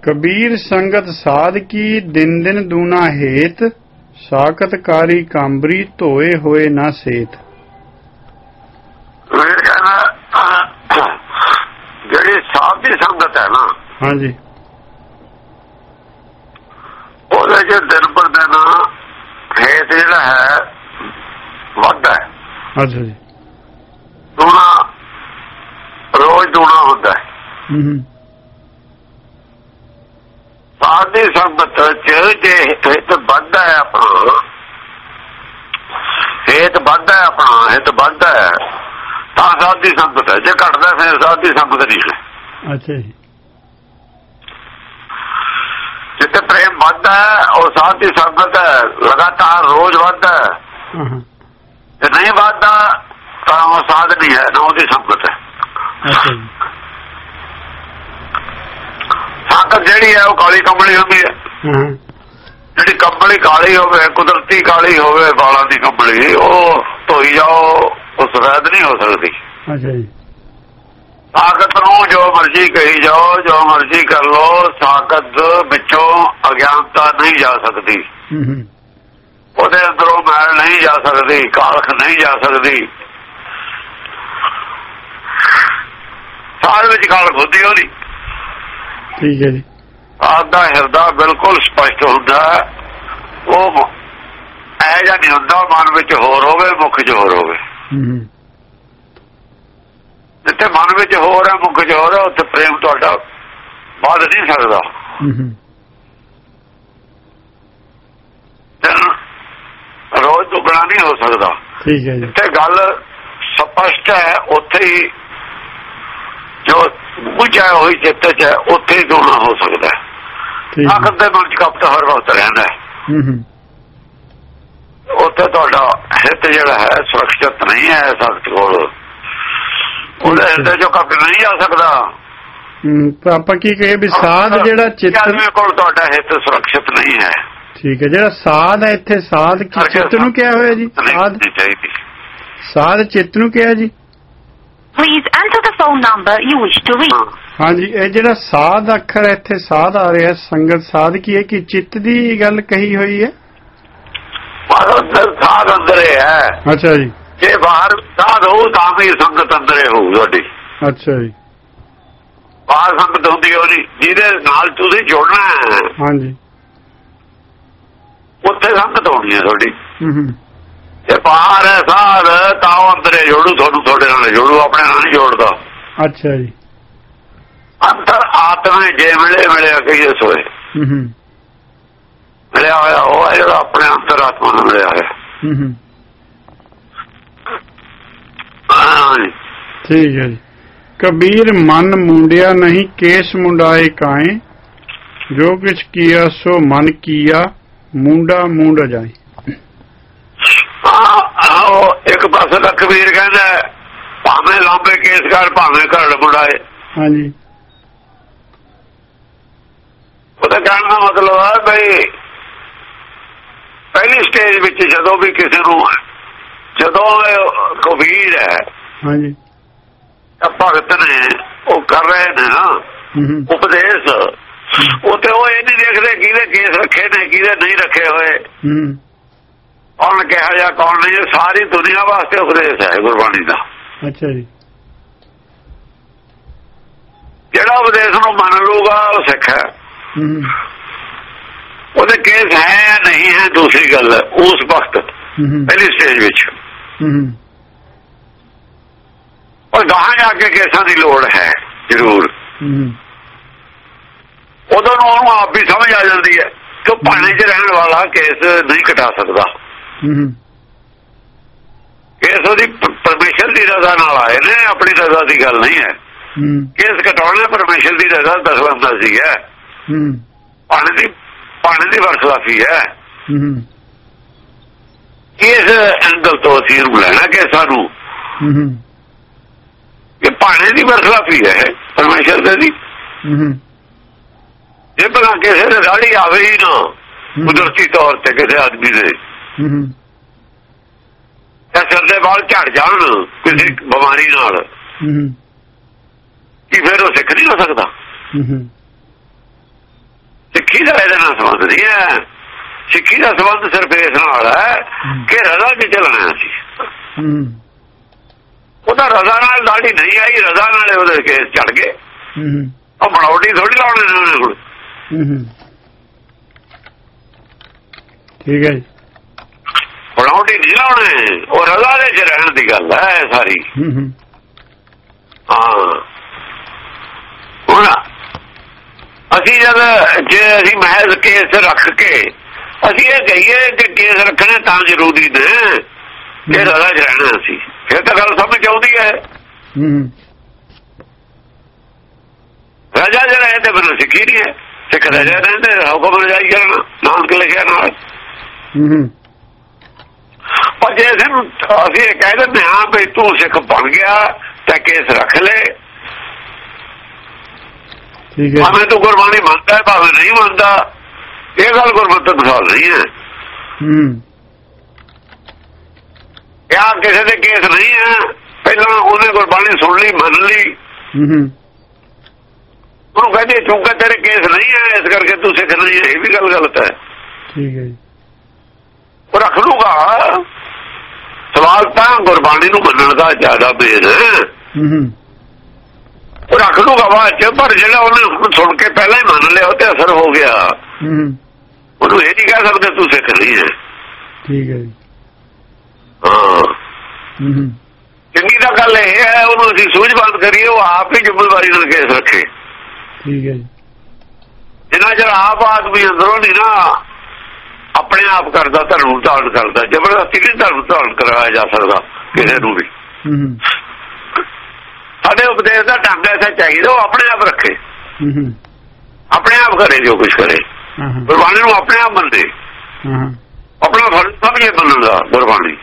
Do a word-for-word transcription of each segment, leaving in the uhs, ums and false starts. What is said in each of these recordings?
कबीर संगत साध की दिन दिन दूना हेत साकत कारी कांबरी धोए होए ना सेत। ਜਿਹੜੀ ਸਾਧ ਦੀ ਸੰਗਤ ਹੈ ਨਾ, ਹਾਂਜੀ, ਉਹਦੇ ਚ ਦਿਨ ਪਰ ਦਿਨ ਹੇਤ ਜਿਹੜਾ ਹੈ ਵੱਧਦਾ ਹੈ। ਅੱਛਾ ਜੀ। ਦੂਣਾ ਰੋਜ਼ ਦੂਣਾ ਹੁੰਦਾ ਹੈ। ਹੂੰ। ਸਾਧ ਦੀ ਸੰਗਤ ਚ ਜੇ ਹਿੱਤ ਵੱਧਦਾ ਹੈ, ਆਪਣਾ ਹੇਤ ਵੱਧਦਾ ਹੈ, ਆਪਣਾ ਹਿੱਤ ਵੱਧਦਾ ਹੈ ਤਾਂ ਸਾਧ ਦੀ ਸੰਗਤ ਹੈ। ਜੇ ਘਟਦਾ ਫਿਰ ਸਾਧ ਦੀ ਸੰਗਤ ਨਹੀਂ ਹੈ। ਅੱਛਾ ਜੀ। ਜਿੱਥੇ ਪ੍ਰੇਮ ਵੱਧਦਾ ਹੈ ਉਹ ਸਾਧ ਦੀ ਸੰਗਤ ਹੈ, ਲਗਾਤਾਰ ਰੋਜ਼ ਵੱਧਦਾ ਹੈ। ਤੇ ਨਹੀਂ ਵੱਧਦਾ ਤਾਂ ਉਹ ਸਾਧ ਨਹੀਂ ਹੈ, ਨਾ ਉਹਦੀ ਸੰਗਤ ਹੈ। ਅੱਛਾ ਜੀ। ਸੰਗਤ ਜਿਹੜੀ ਹੈ ਉਹ ਕਾਲੀ ਕੰਬਲੀ ਹੁੰਦੀ ਹੈ। ਜਿਹੜੀ ਕੰਬਲੀ ਕਾਲੀ ਹੋਵੇ, ਕੁਦਰਤੀ ਕਾਲੀ ਹੋਵੇ, ਵਾਲਾਂ ਦੀ ਕੰਬਲੀ, ਉਹ ਧੋਈ ਜਾਓ ਉਹ ਸਫੈਦ ਨਹੀਂ ਹੋ ਸਕਦੀ। ਅੱਛਾ ਜੀ। ਸਾਕਤ ਨੂੰ ਜੋ ਮਰਜ਼ੀ ਕਹੀ ਜਾਓ, ਜੋ ਮਰਜ਼ੀ ਕਰ ਲੋ, ਸਾਕਤ ਵਿੱਚੋਂ ਅਗਿਆਨਤਾ ਨਹੀਂ ਜਾ ਸਕਦੀ। ਉਹਦੇ ਅੰਦਰੋਂ ਮੈਲ ਨਹੀਂ ਜਾ ਸਕਦੀ, ਕਾਲਖ ਨਹੀਂ ਜਾ ਸਕਦੀ। ਸਾਧ ਵਿੱਚ ਕਾਲਖ ਹੁੰਦੀ ਉਹਦੀ। ਠੀਕ ਹੈ ਜੀ। ਆਪ ਦਾ ਹਿਰਦਾ ਬਿਲਕੁਲ ਸਪਸ਼ਟ ਹੁੰਦਾ, ਉਹ ਐ ਜਾਂ ਨਹੀਂ ਹੁੰਦਾ ਮਨ ਵਿੱਚ ਹੋਰ ਹੋਵੇ, ਮੁੱਖ ਚ ਹੋਰ ਹੋਵੇ। ਜਿੱਥੇ ਮਨ ਵਿੱਚ ਹੋਰ ਹੈ, ਮੁੱਖ ਚ ਹੋਰ ਹੈ, ਉੱਥੇ ਪ੍ਰੇਮ ਤੁਹਾਡਾ ਵੱਧ ਨਹੀਂ ਸਕਦਾ। ਰੋਜ਼ ਦੁੱਗਣਾ ਨਹੀਂ ਹੋ ਸਕਦਾ। ਠੀਕ ਹੈ ਜੀ। ਜਿੱਥੇ ਗੱਲ ਸਪਸ਼ਟ ਹੈ ਉੱਥੇ ਹੀ ਜੋ ਬੁਝਿਆ ਹੋਈ ਚਿੱਤ ਚ ਹੈ ਉੱਥੇ ਹੀ ਦੋਣਾ ਹੋ ਸਕਦਾ ਹੈ। ਆਖਰ ਦੇ ਮਨ ਚ ਕਪਟ ਹਰ ਵਕਤ ਰਹਿੰਦਾ ਹੈ। ਉੱਥੇ ਤੁਹਾਡਾ ਹਿੱਤ ਜਿਹੜਾ ਹੈ ਸੁਰੱਖਿਅਤ ਨਹੀਂ ਹੈ। ਸਖਤ ਕੋਲ ਉਹਦੇ ਹਿਰਦੇ ਚੋਂ ਕਪਟ ਨਹੀਂ ਜਾ ਸਕਦਾ। ਆਪਾਂ ਕੀ ਕਹੀਏ ਵੀ ਸਾਧ ਜਿਹੜਾ ਚਿੱਤ ਕੋਲ ਤੁਹਾਡਾ ਹਿੱਤ ਸੁਰੱਖਿਅਤ ਨਹੀਂ ਹੈ। ਠੀਕ ਹੈ। ਜਿਹੜਾ ਸਾਧ ਹੈ ਇੱਥੇ ਸਾਧ ਕੀ ਚਿੱਤ ਨੂੰ ਕਿਹਾ ਹੋਇਆ ਜੀ? ਸਾਧ ਸਾਧ ਚਿੱਤ ਨੂੰ ਕਿਹਾ ਜੀ। Please enter the phone number you wish to reach. ਹਾਂਜੀ, ਇਹ ਜਿਹੜਾ ਸਾਧ ਅੱਖਰ ਇੱਥੇ ਸਾਧ ਆ ਰਿਹਾ, ਸੰਗਤ ਸਾਧ ਕੀ ਹੈ ਕਿ ਚਿੱਤ ਦੀ ਗੱਲ ਕਹੀ ਹੋਈ ਹੈ? ਸਾਧ ਅੰਦਰੇ ਹੈ। ਅੱਛਾ ਜੀ। ਜੇ ਬਾਹਰ ਸਾਧ ਹੋਊ ਤਾਂ ਵੀ ਸੰਗਤ ਅੰਦਰੇ ਹੋਊ ਤੁਹਾਡੀ। ਅੱਛਾ ਜੀ। ਬਾਹਰ ਸੰਗਤ ਹੁੰਦੀ ਉਹਦੀ ਜਿਹਦੇ ਨਾਲ ਤੁਸੀਂ ਜੁੜਨਾ ਹੈ। ਹਾਂਜੀ। ਉੱਥੇ ਸੰਗਤ ਹੋਣੀ ਹੈ ਤੁਹਾਡੀ। ਜੇ ਬਾਹਰ ਹੈ ਸਾਧ ਤਾਂ ਉਹ ਅੰਦਰੇ ਜੋੜੂ ਤੁਹਾਨੂੰ, ਤੁਹਾਡੇ ਨਾਲ ਜੋੜੂ, ਆਪਣੇ ਨਾਲ ਨਹੀਂ ਜੋੜਦਾ। ਅੱਛਾ ਜੀ। ਅੰਦਰ ਆਤਮਾ ਜੇ ਮਿਲੇ ਮਿਲਿਆ ਕਹੀਏ ਸੋਏ ਮਿਲਿਆ ਹੋਇਆ ਉਹ ਹੈ ਜਿਹੜਾ ਆਪਣੇ ਅੰਦਰ ਆਤਮਾ ਨਾਲ ਮਿਲਿਆ ਹੋਇਆ। ਠੀਕ ਹੈ ਜੀ। ਕਬੀਰ ਮਨ ਮੁੰਡਿਆ ਨਹੀਂ ਕੇਸ ਮੁੰਡਾਏ ਕਾਏ, ਜੋ ਕੁਛ ਕੀਆ ਸੋ ਮਨ ਕੀਆ ਮੁੰਡਾ ਮੁੰਡ ਜਾਏ। ਇੱਕ ਪਾਸੇ ਦਾ ਕਬੀਰ ਕਹਿੰਦਾ ਭਾਵੇਂ ਲਾਂਬੇ ਕੇਸ ਕਰ, ਭਾਵੇਂ ਘੜ ਮੁੰਡਾਏ। ਹਾਂਜੀ। ਉਹਦਾ ਕਹਿਣ ਦਾ ਮਤਲਬ ਹੈ ਬਈ ਪਹਿਲੀ ਸਟੇਜ ਵਿੱਚ ਜਦੋਂ ਵੀ ਕਿਸੇ ਨੂੰ, ਜਦੋਂ ਕਬੀਰ ਹੈ, ਹਾਂਜੀ, ਭਗਤ ਨੇ ਉਹ ਕਰ ਰਹੇ ਨੇ ਨਾ ਉਪਦੇਸ਼, ਉੱਥੇ ਉਹ ਇਹ ਨਹੀਂ ਦੇਖਦੇ ਕਿਹਦੇ ਕੇਸ ਰੱਖੇ ਨੇ ਕਿਹਦੇ ਨਹੀਂ ਰੱਖੇ ਹੋਏ, ਕੌਣ ਕਿਹਾ ਜਾਂ ਕੌਣ ਨਹੀਂ। ਸਾਰੀ ਦੁਨੀਆ ਵਾਸਤੇ ਉਪਦੇਸ਼ ਹੈ ਗੁਰਬਾਣੀ ਦਾ। ਅੱਛਾ ਜੀ। ਜਿਹੜਾ ਉਪਦੇਸ਼ ਨੂੰ ਮੰਨ ਲੂਗਾ ਉਹ ਸਿੱਖ ਹੈ। ਉਹਦੇ ਕੇਸ ਹੈ ਜਾਂ ਨਹੀਂ ਹੈ ਦੂਸਰੀ ਗੱਲ ਹੈ। ਉਸ ਵਕਤ ਪਹਿਲੀ ਸਟੇਜ ਵਿੱਚ ਉਹ ਗਾਹਾਂ ਜਾ ਕੇ ਕੇਸਾਂ ਦੀ ਲੋੜ ਹੈ ਜ਼ਰੂਰ। ਉਦੋਂ ਨੂੰ ਉਹਨੂੰ ਆਪ ਵੀ ਸਮਝ ਆ ਜਾਂਦੀ ਹੈ ਕਿ ਭਾਣੇ ਚ ਰਹਿਣ ਵਾਲਾ ਕੇਸ ਨਹੀਂ ਕਟਾ ਸਕਦਾ। ਕੇਸ ਉਹਦੀ ਪਰਮੇਸ਼ਰ ਦੀ ਰਜ਼ਾ ਨਾਲ ਆਏ ਨੇ, ਆਪਣੀ ਰਜ਼ਾ ਦੀ ਗੱਲ ਨਹੀਂ ਹੈ। ਕੇਸ ਕਟਾਉਣਾ ਪਰਮੇਸ਼ਰ ਦੀ ਰਜ਼ਾ ਦਖਲਅੰਦਾਜ਼ੀ ਹੈ, ਭਾਣੇ ਦੀ ਭਾਣੇ ਦੀ ਵਰਖਲਾਫੀ ਹੈ। ਇਸ ਐਂਗਲ ਤੋਂ ਅਸੀਂ ਇਹਨੂੰ ਲੈਣਾ ਕਿ ਸਾਨੂੰ ਇਹ ਭਾਣੇ ਦੀ ਵਰਖਲਾਫੀ ਹੈ ਪਰਮੇਸ਼ਰ ਦੀ। ਜੇ ਭਲਾ ਕਿਸੇ ਦੇ ਦਾੜੀ ਆਵੇ ਹੀ ਨਾ ਕੁਦਰਤੀ ਤੌਰ ਤੇ ਕਿਸੇ ਆਦਮੀ ਦੇ, ਸਿਰ ਦੇ ਵਾਲ ਝੜ ਜਾਣ ਕਿਸੇ ਬਿਮਾਰੀ ਨਾਲ, ਕੀ ਫਿਰ ਉਹ ਸਿੱਖ ਨਹੀਂ ਹੋ ਸਕਦਾ? ਇਹਦੇ ਨਾਲ ਸੰਬੰਧ ਨਹੀਂ ਹੈ। ਸਿੱਖੀ ਦਾ ਸੰਬੰਧ ਸਿਰਫ ਇਸ ਨਾਲ ਹੈ ਕਿ ਰਜ਼ਾ ਚ ਚੱਲਣਾ ਸੀ। ਉਹਦਾ ਰਜ਼ਾ ਨਾਲ ਦਾੜੀ ਨਹੀਂ ਆਈ, ਰਜ਼ਾ ਨਾਲ ਉਹਦੇ ਕੇਸ ਚੜ ਗਏ। ਉਹ ਬਣਾਉਟੀ ਥੋੜੀ ਲਾਉਣੇ ਨੇ ਉਹਨੇ ਕੋਲ। ਠੀਕ ਹੈ ਜੀ, ਬਣਾਉਟੀ ਨਹੀਂ ਲਾਉਣੇ, ਉਹ ਰਜ਼ਾ ਦੇ ਚ ਰਹਿਣ ਦੀ ਗੱਲ ਹੈ ਸਾਰੀ। ਹਾਂ ਹੁਣ ਅਸੀਂ ਜਦ ਜੇ ਅਸੀਂ ਮਹਿਜ਼ ਕੇਸ ਰੱਖ ਕੇ ਅਸੀਂ ਇਹ ਕਹੀਏ ਕਿ ਕੇਸ ਰੱਖਣੇ ਤਾਂ ਜ਼ਰੂਰੀ ਨੇ ਇਹ ਰਜ਼ਾ ਚ ਰਹਿਣਾ ਸੀ, ਫਿਰ ਤਾਂ ਗੱਲ ਸਮਝ ਆਉਂਦੀ ਹੈ। ਰਜ਼ਾ ਚ ਰਹੇ ਤੇ ਫਿਰ ਸਿੱਖੀ ਨਹੀਂ ਹੈ। ਸਿੱਖ ਰਜ਼ਾ ਰਹਿੰਦੇ ਹੁਕਮ ਰਜਾਈ ਕਰਨਾ ਨਾਨਕ ਲਿਖਿਆ ਨਾਲ। ਪਰ ਜੇ ਅਸੀਂ ਇਹ ਕਹਿ ਦਿੰਦੇ ਹਾਂ ਵੀ ਤੂੰ ਸਿੱਖ ਬਣ ਗਿਆ ਤਾਂ ਕੇਸ ਰੱਖ ਲੈ, ਭਾਵੇਂ ਤੂੰ ਗੁਰਬਾਣੀ ਮੰਨਦਾ ਭਾਵੇਂ ਨਹੀਂ ਮੰਨਦਾ, ਇਹ ਗੱਲ ਗੁਰਮਤਿ ਅਨੁਸਾਰ ਨਹੀਂ ਹੈ। ਕਿਆ ਕਿਸੇ ਦੇ ਕੇਸ ਨਹੀਂ ਹੈ, ਪਹਿਲਾਂ ਉਹਨੇ ਗੁਰਬਾਣੀ ਸੁਣ ਲਈ ਮੰਨ ਲਈ, ਉਹਨੂੰ ਕਹਿੰਦੇ ਚੂੰਕਾ ਤੇਰੇ ਕੇਸ ਨਹੀਂ ਹੈ ਇਸ ਕਰਕੇ ਤੂੰ ਸਿੱਖ ਨਹੀਂ ਹੈ, ਇਹ ਵੀ ਗੱਲ ਗਲਤ ਹੈ। ਠੀਕ ਹੈ ਜੀ, ਉਹ ਰੱਖ ਲੂਗਾ। ਸਵਾਲ ਤਾਂ ਗੁਰਬਾਣੀ ਨੂੰ ਮੰਨਣ ਦਾ ਜ਼ਿਆਦਾ ਮੇਨ ਹੈ, ਉਹ ਰੱਖ ਲੂਗਾ ਬਾਅਦ ਚ। ਪਰ ਜਿਹੜਾ ਉਹਨੇ ਸੁਣ ਕੇ ਪਹਿਲਾਂ ਹੀ ਮੰਨ ਲਿਆ ਉਹ ਤੇ ਅਸਰ ਹੋ ਗਿਆ, ਉਹਨੂੰ ਇਹ ਨਹੀਂ ਕਹਿ ਸਕਦੇ ਤੂੰ ਸਿੱਖ ਨਹੀਂ ਹੈ। ਠੀਕ ਹੈ ਜੀ, ਹਾਂ ਚੰਗੀ ਤਾਂ ਗੱਲ ਇਹ ਹੈ ਉਹਨੂੰ ਅਸੀਂ ਸੂਝਬੰਦ ਕਰੀਏ, ਉਹ ਆਪ ਹੀ ਜ਼ਿੰਮੇਵਾਰੀ ਨਾਲ ਕੇਸ ਰੱਖੇ। ਠੀਕ ਹੈ ਜੀ, ਜਿੰਨਾ ਚਿਰ ਆਪ ਆਦਮੀ ਅੰਦਰੋਂ ਨਹੀਂ ਨਾ ਆਪਣੇ ਆਪ ਕਰਦਾ ਧਰਮ ਧਾਰਨ ਕਰਦਾ, ਜ਼ਬਰਦਸਤੀ ਨਹੀਂ ਧਰਮ ਧਾਰਨ ਕਰਾਇਆ ਜਾ ਸਕਦਾ ਕਿਸੇ ਨੂੰ ਵੀ। ਸਾਡੇ ਉਪਦੇਸ਼ ਦਾ ਢੰਗ ਐਸਾ ਚਾਹੀਦਾ ਉਹ ਆਪਣੇ ਆਪ ਰੱਖੇ, ਆਪਣੇ ਆਪ ਕਰੇ ਜੋ ਕੁਛ ਕਰੇ, ਗੁਰਬਾਣੀ ਨੂੰ ਆਪਣੇ ਆਪ ਮੰਨੇ, ਆਪਣਾ ਫਰਜ਼ ਸਮਝੇ ਮੰਨਣ ਦਾ ਗੁਰਬਾਣੀ।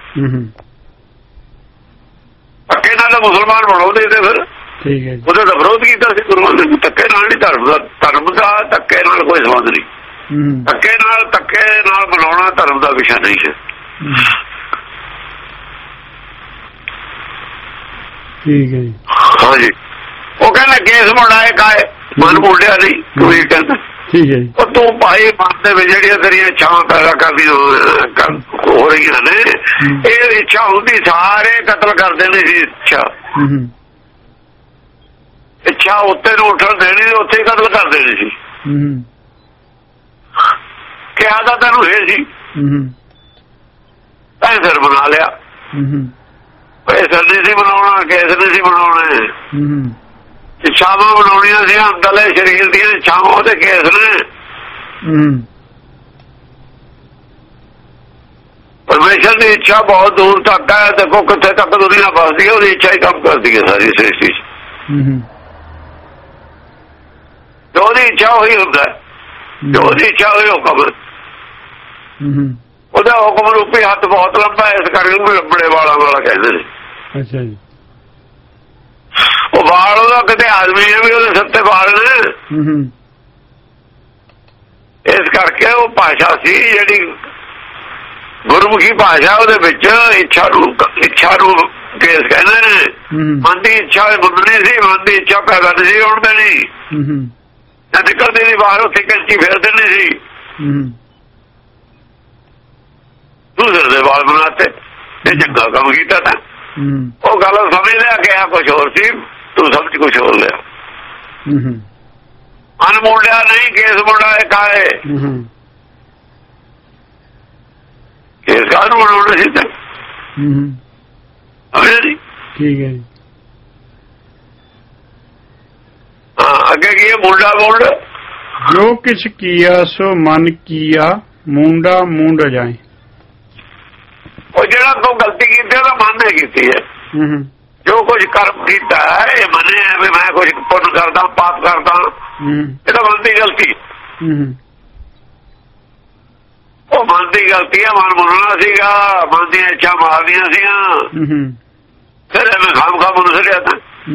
ਧੱਕੇ ਨਾਲ ਤਾਂ ਮੁਸਲਮਾਨ ਬਣਾਉਂਦੇ ਤੇ ਫਿਰ ਉਹਦੇ ਦਾ ਵਿਰੋਧ ਕੀਤਾ ਸੀ ਗੁਰਬਾਣੀ ਨੂੰ। ਧੱਕੇ ਨਾਲ ਨਹੀਂ ਧਰਮ ਦਾ, ਧਰਮ ਦਾ ਧੱਕੇ ਨਾਲ ਕੋਈ ਸੰਬੰਧ ਨਹੀਂ। ਧੱਕੇ ਨਾਲ ਧੱਕੇ ਨਾਲ ਬਣਾਉਣਾ ਧਰਮ ਦਾ ਵਿਸ਼ਾ ਨਹੀਂ ਹੈ। ਠੀਕ ਹੈ ਜੀ, ਹਾਂਜੀ ਉਹ ਕਹਿੰਦਾ ਕੇਸ ਬਣਾਏ ਕਾਏ ਮਨ ਮੁੰਡਿਆ ਨਹੀਂ ਤੂੰ ਇਹ ਕਹਿੰਦਾ। ਠੀਕ ਹੈ ਜੀ, ਉਹ ਤੂੰ ਭਾਈ ਮਨ ਦੇ ਵਿੱਚ ਜਿਹੜੀਆਂ ਤੇਰੀਆਂ ਇੱਛਾਵਾਂ ਪੈਦਾ ਕਰਦੀ ਹੋ ਰਹੀਆਂ ਨੇ, ਇਹ ਇੱਛਾ ਹੁੰਦੀ ਸਾਰੇ ਕਤਲ ਕਰ ਦੇਣੀ ਸੀ। ਇੱਛਾ ਇੱਛਾ ਉੱਤੇ ਨੂੰ ਉੱਠਣ ਦੇਣੀ, ਉੱਥੇ ਕਤਲ ਕਰ ਦੇਣੀ ਸੀ। ਕਿਹਾ ਤਾਂ ਤੈਨੂੰ ਇਹ ਸੀ ਤਾਂ ਸਿਰ ਬਣਾ ਲਿਆ, ਸਿਰ ਨਹੀਂ ਸੀ ਬਣਾਉਣਾ, ਕੇਸ ਨਹੀਂ ਸੀ ਬਣਾਉਣੇ, ਇੱਛਾਵਾਂ ਬਣਾਉਣੀਆਂ ਸੀ ਅੰਦਰਲੇ ਸਰੀਰ ਦੀਆਂ ਇੱਛਾਵਾਂ, ਉਹਦੇ ਕੇਸ ਨੇ। ਪਰਮੇਸ਼ਰ ਦੀ ਇੱਛਾ ਬਹੁਤ ਦੂਰ ਤੱਕ ਹੈ, ਦੇਖੋ ਕਿੱਥੇ ਤੱਕ ਦੁਨੀਆ ਵੱਸਦੀ ਹੈ, ਉਹਦੀ ਇੱਛਾ ਹੀ ਕੰਮ ਕਰਦੀ ਹੈ ਸਾਰੀ ਸ੍ਰਿਸ਼ਟੀ ਚ। ਜੋ ਉਹਦੀ ਇੱਛਾ ਉਹੀ ਹੁੰਦਾ, ਜੋ ਉਹਦੀ ਇੱਛਾ ਹੋਈ ਹੁਕਮ, ਉਹਦਾ ਹੁਕਮ ਰੂਪੀ ਹੱਥ ਬਹੁਤ ਲੰਬਾ, ਇਸ ਕਰਕੇ ਉਹਨੂੰ ਲੰਬੜੇ ਵਾਲਾਂ ਵਾਲਾ ਕਹਿੰਦੇ ਨੇ। ਅੱਛਾ ਜੀ, ਉਹ ਵਾਲ ਉਹਦਾ ਕਿਤੇ ਆਦਮੀ ਹੈ ਵੀ ਉਹਦੇ ਸੱਤੇ ਵਾਲ ਨੇ, ਇਸ ਕਰਕੇ ਉਹ ਭਾਸ਼ਾ ਸੀ ਜਿਹੜੀ ਗੁਰਮੁਖੀ ਭਾਸ਼ਾ, ਉਹਦੇ ਵਿੱਚ ਇੱਛਾ ਨੂੰ ਇੱਛਾ ਨੂੰ ਕੇਸ ਕਹਿੰਦੇ ਨੇ। ਮਨ ਦੀ ਇੱਛਾ ਮੰਨਣੀ ਸੀ, ਮਨ ਦੀ ਇੱਛਾ ਪੈਦਾ ਨਹੀਂ ਸੀ ਹੋਣ ਦੇਣੀ, ਜਾਂ ਨਿਕਲਦੀ ਸੀ ਬਾਹਰ ਉੱਥੇ ਕੈਂਚੀ ਫੇਰ ਦੇਣੀ ਸੀ। ਤੂੰ ਸਿਰ ਦੇ ਵਾਲ ਬਣਾਤੇ, ਇਹ ਚੰਗਾ ਕੰਮ ਕੀਤਾ ਤਾਂ। ਉਹ ਗੱਲ ਸਮਝ ਲਿਆ ਕਿ ਆ ਕੁਛ ਹੋਰ ਸੀ, ਤੂੰ ਸਮਝ ਕੁਛ ਹੋਰ ਲਿਆ। ਅਨ ਮੁੰਡਿਆ ਨਹੀਂ ਕੇਸ ਮੁੰਡਾ ਇਹ ਕਾਏ, ਕੇਸ ਕਾਹਨੂੰ ਬਣਾਉਣਾ ਸੀ ਤਾਂ। ਠੀਕ ਹੈ ਜੀ, ਹਾਂ ਅੱਗੇ ਕੀ ਮੁੰਡਾ ਮੁੰਡ ਜੋ ਕਿਛ ਕੀਆ ਸੋ ਮਨ ਕੀਆ ਮੁੰਡਾ ਮੁੰਡ ਜਾਏ। ਉਹ ਜਿਹੜਾ ਤੂੰ ਗਲਤੀ ਕੀਤੀ ਉਹਦਾ ਮਨ ਨੇ ਕੀਤੀ ਹੈ। ਜੋ ਕੁਝ ਕਰਮ ਕੀਤਾ ਇਹ ਮੰਨਿਆ ਵੀ ਮੈਂ ਕੁਝ ਪੁੰਨ ਕਰਦਾ ਪਾਪ ਕਰਦਾ, ਇਹਦਾ ਮਨ ਦੀ ਗਲਤੀ। ਉਹ ਮਨ ਦੀ ਗਲਤੀ ਹੈ, ਮਨ ਮੰਨਣਾ ਸੀਗਾ, ਮਨ ਦੀਆਂ ਇੱਛਾ ਮਾਰਦੀਆਂ ਸੀਆਂ, ਫਿਰ ਐਵੇਂ ਖਾਮ ਖਾਮ ਨੂੰ ਸੜਿਆ ਤਾਂ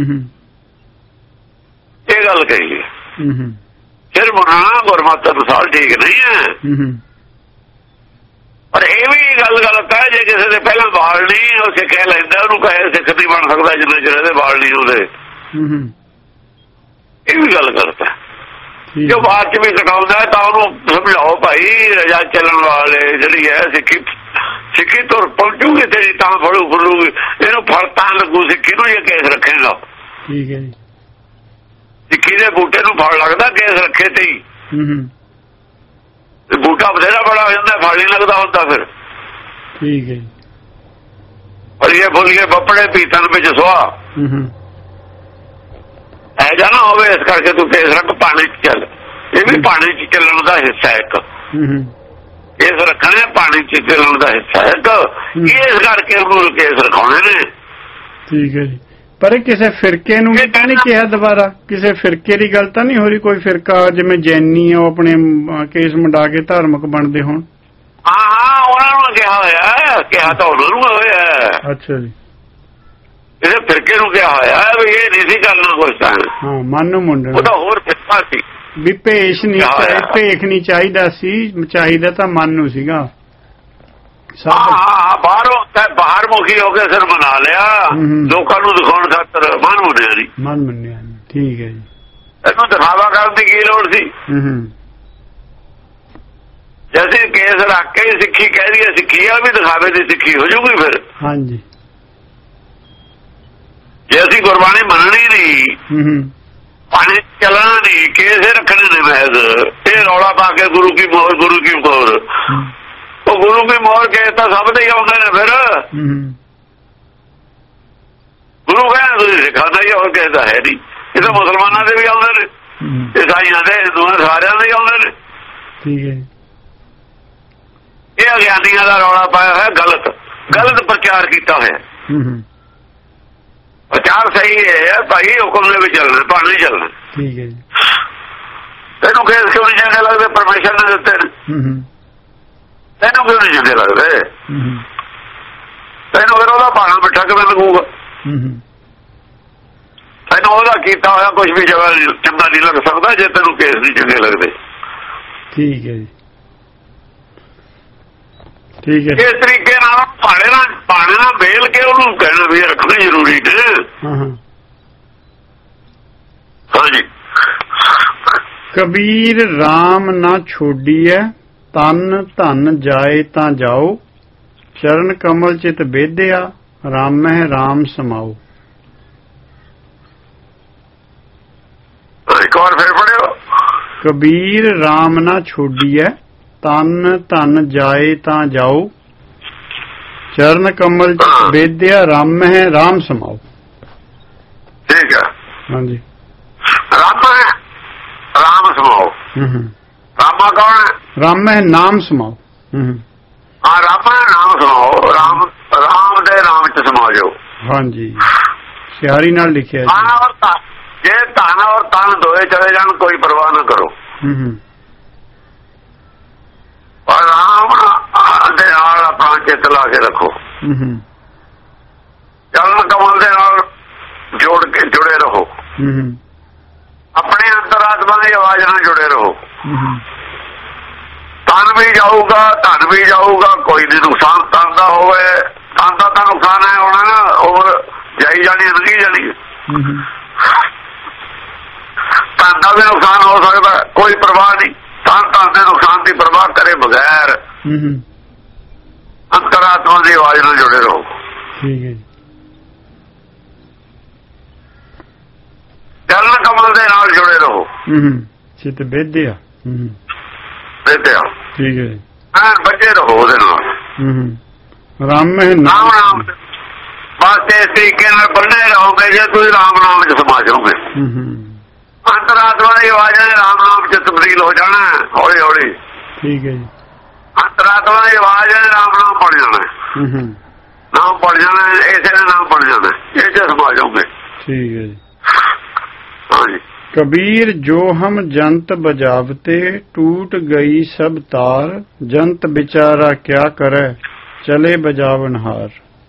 ਇਹ ਗੱਲ ਕਹੀ ਹੈ। ਫਿਰ ਮੰਨਣਾ ਗੁਰਮਤਿ ਅਨੁਸਾਰ ਠੀਕ ਨਹੀਂ ਹੈ, ਪਰ ਇਹ ਵੀ ਗੱਲ ਗਲਤ ਹੈ ਜੇ ਕਿਸੇ ਦੇ ਪਹਿਲਾਂ ਵਾਲ ਨਹੀਂ ਉਹ ਸਿੱਖ ਲੈਂਦਾ, ਉਹਨੂੰ ਕਹੇ ਸਿੱਖ ਨਹੀਂ ਬਣ ਸਕਦਾ ਜਿੰਨੇ ਚਿਰ ਇਹਦੇ ਵਾਲ ਨਹੀਂ ਉਹਦੇ, ਇਹ ਵੀ ਗੱਲ ਗਲਤ ਹੈ। ਜੋ ਬਾਅਦ ਚ ਵੀ ਕਟਾਉਂਦਾ ਤਾਂ ਉਹਨੂੰ ਸਮਝਾਓ ਭਾਈ ਰਜਾ ਚੱਲਣ ਵਾਲੇ ਜਿਹੜੀ ਹੈ ਸਿੱਖੀ ਸਿੱਖੀ ਤੁਰ ਪਹੁੰਚੂਗੀ ਤੇਰੀ ਤਾਂ ਫੜੂ ਫੜੂਗੀ ਇਹਨੂੰ ਫਲ ਤਾਂ ਲੱਗੂ ਸਿੱਖੀ ਨੂੰ ਇਹ ਕੇਸ ਰੱਖੇਗਾ। ਠੀਕ ਹੈ ਜੀ। ਸਿੱਖੀ ਦੇ ਬੂਟੇ ਨੂੰ ਫਲ ਲੱਗਦਾ ਕੇਸ ਰੱਖੇ ਤੇ ਹੀ। ਬੂਟਾ ਬਥੇਰਾ ਬੜਾ ਹੋ ਜਾਂਦਾ ਫਲ ਨਹੀਂ ਲੱਗਦਾ ਹੁੰਦਾ ਫਿਰ। ਠੀਕ ਹੈ ਜੀ। ਫਲੀਏ ਫੁੱਲੀਏ ਬੱਪੜੇ ਪੀਤਨ ਵਿੱਚ ਸੁਆਹ ਐ ਜਾ ਨਾ ਹੋਵੇ ਇਸ ਕਰਕੇ ਤੂੰ ਕੇਸ ਰੱਖ ਪਾਣੀ ਚ ਚੱਲ। ਇਹ ਵੀ ਪਾਣੀ ਚ ਚੱਲਣ ਦਾ ਹਿੱਸਾ ਇੱਕ ਕੇਸ ਰੱਖਣੇ ਪਾਣੀ ਚ ਚੱਲਣ ਦਾ ਹਿੱਸਾ ਇੱਕ ਇਸ ਕਰਕੇ ਉਹਨੂੰ ਕੇਸ ਰਖਾਉਣੇ ਨੇ। ਠੀਕ ਹੈ ਜੀ। ਪਰ ਕਿਸੇ ਫਿਰਕੇ ਨੂੰ ਵੀ ਤਾਂ ਨਹੀਂ ਕਿਹਾ ਦੁਬਾਰਾ ਕਿਸੇ ਫਿਰਕੇ ਦੀ ਗੱਲ ਤਾਂ ਨਹੀਂ ਹੋ ਰਹੀ ਕੋਈ ਫਿਰਕਾ ਜਿਵੇਂ ਜੈਨੀ ਆ ਉਹ ਆਪਣੇ ਕੇਸ ਮੁੰਡਾ ਕੇ ਧਾਰਮਿਕ ਬਣਦੇ ਹੋਣ। ਹਾਂ ਹਾਂ ਉਹਨਾਂ ਨੂੰ ਕਿਹਾ ਹੋਇਆ ਕਿਹਾ ਤਾਂ ਉਹਨਾਂ ਨੂੰ ਹੋਇਆ। ਅੱਛਾ ਜੀ। ਇਹਦੇ ਫਿਰਕੇ ਨੂੰ ਕਿਹਾ ਹੋਇਆ ਵੀ ਇਹ ਨਹੀਂ ਸੀ ਕਰਨਾ ਕੁਛ ਤਾਂ ਹਾਂ ਮਨ ਨੂੰ ਮੁੰਡਣਾ ਉਹਦਾ ਹੋਰ ਫਿਰਕਾ ਸੀ ਵੀ ਭੇਸ਼ ਨਹੀਂ ਭੇਖ ਨਹੀਂ ਚਾਹੀਦਾ ਸੀ ਚਾਹੀਦਾ ਤਾਂ ਮਨ ਨੂੰ ਸੀਗਾ। ਹਾਂ ਹਾਂ ਬਾਹਰੋਂ ਬਾਹਰ ਮੁਖੀ ਹੋ ਕੇ ਸਿਰ ਬਣਾ ਲਿਆ ਲੋਕਾਂ ਨੂੰ ਦਿਖਾਉਣ ਖਾਤਰ ਮਨ ਮੰਨਿਆ ਨਹੀਂ ਮਨ ਮੰਨਿਆ ਨਹੀਂ। ਠੀਕ ਹੈ ਜੀ। ਇਹਨੂੰ ਦਿਖਾਵਾ ਕਰਨ ਦੀ ਕੀ ਲੋੜ ਸੀ। ਜੈਸੇ ਕੇਸ ਰੱਖ ਕੇ ਸਿੱਖੀ ਕਹਿ ਰਹੀ ਹੈ ਸਿੱਖੀ ਆ ਵੀ ਦਿਖਾਵੇ ਦੀ ਸਿੱਖੀ ਹੋ ਜੂਗੀ ਫਿਰ। ਹਾਂਜੀ। ਜੇ ਅਸੀਂ ਗੁਰਬਾਣੀ ਮੰਨਣੀ ਨਹੀਂ ਪਾਣੀ ਚੱਲਣਾ ਨਹੀਂ ਕੇਸ ਰੱਖਣੇ ਨੇ ਮਹਿਜ਼ ਇਹ ਰੌਲਾ ਪਾ ਕੇ ਗੁਰੂ ਕੀ ਮੋਹਰ ਗੁਰੂ ਕੀ ਮੋਹਰ ਉਹ ਗੁਰੂ ਕੀ ਮੋਹਰ ਕੇਸ ਤਾਂ ਸਭ ਦੇ ਹੀ ਆਉਂਦੇ ਨੇ ਫਿਰ। ਗੁਰੂ ਕਹਿੰਦੇ ਤੁਸੀਂ ਸਿੱਖਾਂ ਦਾ ਹੀ ਹੋਰ ਕਿਸੇ ਦਾ ਹੈ ਨਹੀਂ। ਇਹ ਤਾਂ ਮੁਸਲਮਾਨਾਂ ਦੇ ਵੀ ਆਉਂਦੇ ਨੇ ਈਸਾਈਆਂ ਦੇ ਹਿੰਦੂਆਂ ਸਾਰਿਆਂ ਦੇ ਹੀ ਆਉਂਦੇ ਨੇ। ਠੀਕ ਹੈ। ਇਹ ਅਗਿਆਨੀਆਂ ਦਾ ਰੌਲਾ ਪਾਇਆ ਹੋਇਆ ਗਲਤ ਗਲਤ ਪ੍ਰਚਾਰ ਕੀਤਾ ਹੋਇਆ। ਪ੍ਰਚਾਰ ਸਹੀ ਹੈ ਭਾਈ ਹੁਕਮ ਦੇ ਵਿੱਚ ਚੱਲਣਾ ਪਾਣੀ ਚੱਲਣਾ। ਠੀਕ ਹੈ ਜੀ। ਤੈਨੂੰ ਕੇਸ ਕਿਉਂ ਨਹੀਂ ਚੰਗੇ ਲੱਗਦੇ ਪਰਮੇਸ਼ਰ ਨੇ ਦਿੱਤੇ ਨੇ ਤੈਨੂੰ ਕਿਉਂ ਨਹੀਂ ਚੰਗੇ ਲੱਗਦੇ ਤੈਨੂੰ ਫਿਰ ਉਹਦਾ ਪਾਣਾ ਮਿੱਠਾ ਕਿਵੇਂ ਲੱਗੂਗਾ। ਤੈਨੂੰ ਉਹਦਾ ਕੀਤਾ ਹੋਇਆ ਕੁਛ ਵੀ ਜਗ੍ਹਾ ਚੰਗਾ ਨਹੀਂ ਲੱਗ ਸਕਦਾ ਜੇ ਤੈਨੂੰ ਕੇਸ ਨਹੀਂ ਚੰਗੇ ਲੱਗਦੇ। ਠੀਕ ਹੈ ਜੀ। ਠੀਕ ਹੈ। ਇਸ ਤਰੀਕੇ ਨਾਲ ਪਾਣੇ ਨਾਲ ਪਾਣੇ ਨਾਲ ਵੇਲ ਕੇ ਉਹਨੂੰ ਕਹਿਣਾ ਵੀ ਰੱਖਣਾ ਜ਼ਰੂਰੀ ਨੇ। ਹਾਂਜੀ। ਕਬੀਰ ਰਾਮ ਨਾ ਛੋਡੀਐ ਤਨ ਧਨ ਜਾਏ ਤਾਂ ਜਾਓ ਚਰਨ ਕਮਲ ਚਿਤ ਬੇਧਿਆ ਰਾਮੈ ਰਾਮ ਸਮਾਓ। ਇੱਕ ਵਾਰ ਫਿਰ ਪੜਿਓ। ਕਬੀਰ ਰਾਮ ਨਾ ਛੋਡੀਐ ਤਨ ਧਨ ਜਾਏ ਤਾਂ ਜਾਓ ਚਰਨ ਕਮਲ ਚ ਬੇਧਿਆ ਰਾਮੈ ਰਾਮ ਸਮਾਓ। ਠੀਕ ਹੈ। ਹਾਂਜੀ। ਰਾਮ ਹੈ ਰਾਮ ਸਮਾਓ। ਰਾਮਾ ਕੌਣ ਹੈ। ਰਾਮੈ ਨਾਮ ਸਮਾਓ। ਹਾਂ ਰਾਮਾ ਨਾਮ ਸਮਾਓ ਰਾਮ ਰਾਮ ਦੇ ਨਾਮ ਚ ਸਮਾ ਜਾਓ। ਹਾਂਜੀ ਸਿਆਰੀ ਨਾਲ ਲਿਖਿਆ ਜੇ ਧਨ ਔਰ ਤਨ ਦੋਏ ਚਲੇ ਜਾਣ ਕੋਈ ਪਰਵਾਹ ਨਾ ਕਰੋ। ਪਰ ਰਾਮ ਦੇ ਨਾਲ ਆਪਣਾ ਚਿੱਤ ਲਾ ਕੇ ਰੱਖੋ। ਚਰਨ ਕਮਲ ਦੇ ਨਾਲ ਜੋੜ ਕੇ ਜੁੜੇ ਰਹੋ। ਆਪਣੇ ਅੰਤਰਾਤਮਾ ਦੀ ਆਵਾਜ਼ ਨਾਲ ਜੁੜੇ ਰਹੋ। ਤਨ ਵੀ ਜਾਊਗਾ ਧਨ ਵੀ ਜਾਊਗਾ ਕੋਈ ਨਹੀਂ ਨੁਕਸਾਨ ਤਨ ਦਾ ਹੋਵੇ ਤਨ ਦਾ ਤਾਂ ਨੁਕਸਾਨ ਹੈ ਹੋਣਾ ਨਾ ਉਮਰ ਜਾਈ ਜਾਣੀ ਲੰਘੀ ਜਾਣੀ। ਤਨ ਦਾ ਵੀ ਨੁਕਸਾਨ ਹੋ ਸਕਦਾ ਕੋਈ ਪਰਵਾਹ ਨਹੀਂ। ਤਨ ਤਨ ਦੇ ਨੁਕਸਾਨ ਦੀ ਪਰਵਾਹ ਕਰੇ ਬਗੈਰ ਅੰਤਰਾਤਮਾ ਦੀ ਆਵਾਜ਼ ਨਾਲ ਜੁੜੇ ਰਹੋ। ਠੀਕ ਹੈ। ਚਰਨ ਕਮਲ ਦੇ ਨਾਲ ਜੁੜੇ ਰਹੋ। ਚਿਤ ਬੇਧਿਆ ਬੇਧਿਆ। ਠੀਕ ਹੈ। ਐਨ ਬੱਝੇ ਰਹੋ ਉਹਦੇ ਨਾਲ। ਰਾਮ ਨਾਮ ਨਾਮ ਬਸ ਇਸ ਤਰੀਕੇ ਨਾਲ ਬੰਨੇ ਰਹੋਗੇ ਜੇ ਤੁਸੀਂ ਰਾਮ ਨਾਮ ਚ ਸਮਾ ਜਾਓਗੇ। ਅੰਤਰਾਤਮਾ ਦੀ ਆਵਾਜ਼ ਨੇ ਰਾਮ ਨਾਮ ਚ ਤਬਦੀਲ ਹੋ ਜਾਣਾ ਹੌਲੀ ਹੌਲੀ। ਠੀਕ ਹੈ ਜੀ। ਅੰਤਰਾਤਮਾ ਦੀ ਆਵਾਜ਼ ਨੇ ਰਾਮ ਨਾਮ ਬਣ ਜਾਣਾ। ਨਾਮ ਬਣ ਜਾਣਾ ਇਸੇ ਨੇ ਨਾਮ ਬਣ ਜਾਣਾ ਇਹ ਚ ਸਮਾ ਜਾਓਗੇ। ਠੀਕ ਹੈ ਜੀ। ਹਾਂਜੀ। कबीर जो हम जंत बजावते टूट गई सब तार जंत बेचारा क्या करे चले बजावनहार।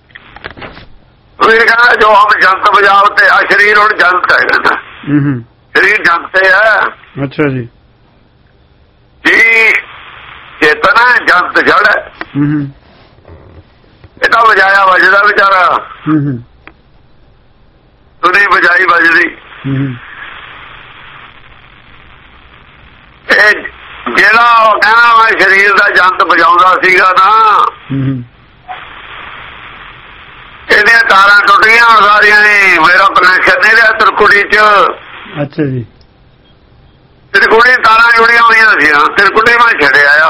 जो हम जंत बजावते आ शरीर और जंत है कहना शरीर जंत है। अच्छा जी। जी चेतन है जंत जड़ है। इतना बजाया बजदा बेचारा तू नहीं बजाई बजदी ਜਿਹੜਾ ਕਹਿੰਦਾ ਮੈਂ ਸਰੀਰ ਦਾ ਜੰਤ ਵਜਾਉਂਦਾ ਸੀਗਾ ਨਾ, ਇਹਦੀਆਂ ਤਾਰਾਂ ਟੁੱਟ ਗਈਆਂ ਸਾਰੀਆਂ ਹੀ, ਮੇਰਾ ਕਨੈਕਸ਼ਨ ਨਹੀਂ ਰਿਹਾ ਤਿਰਕੁੜੀ ਚ। ਅੱਛਾ ਜੀ। ਤਿਰਕੁੜੀ ਤਾਰਾਂ ਜੁੜੀਆਂ ਹੋਈਆਂ ਸੀ, ਤਿਰਕੁੜੀ ਮੈਂ ਛੱਡਿਆ ਆ,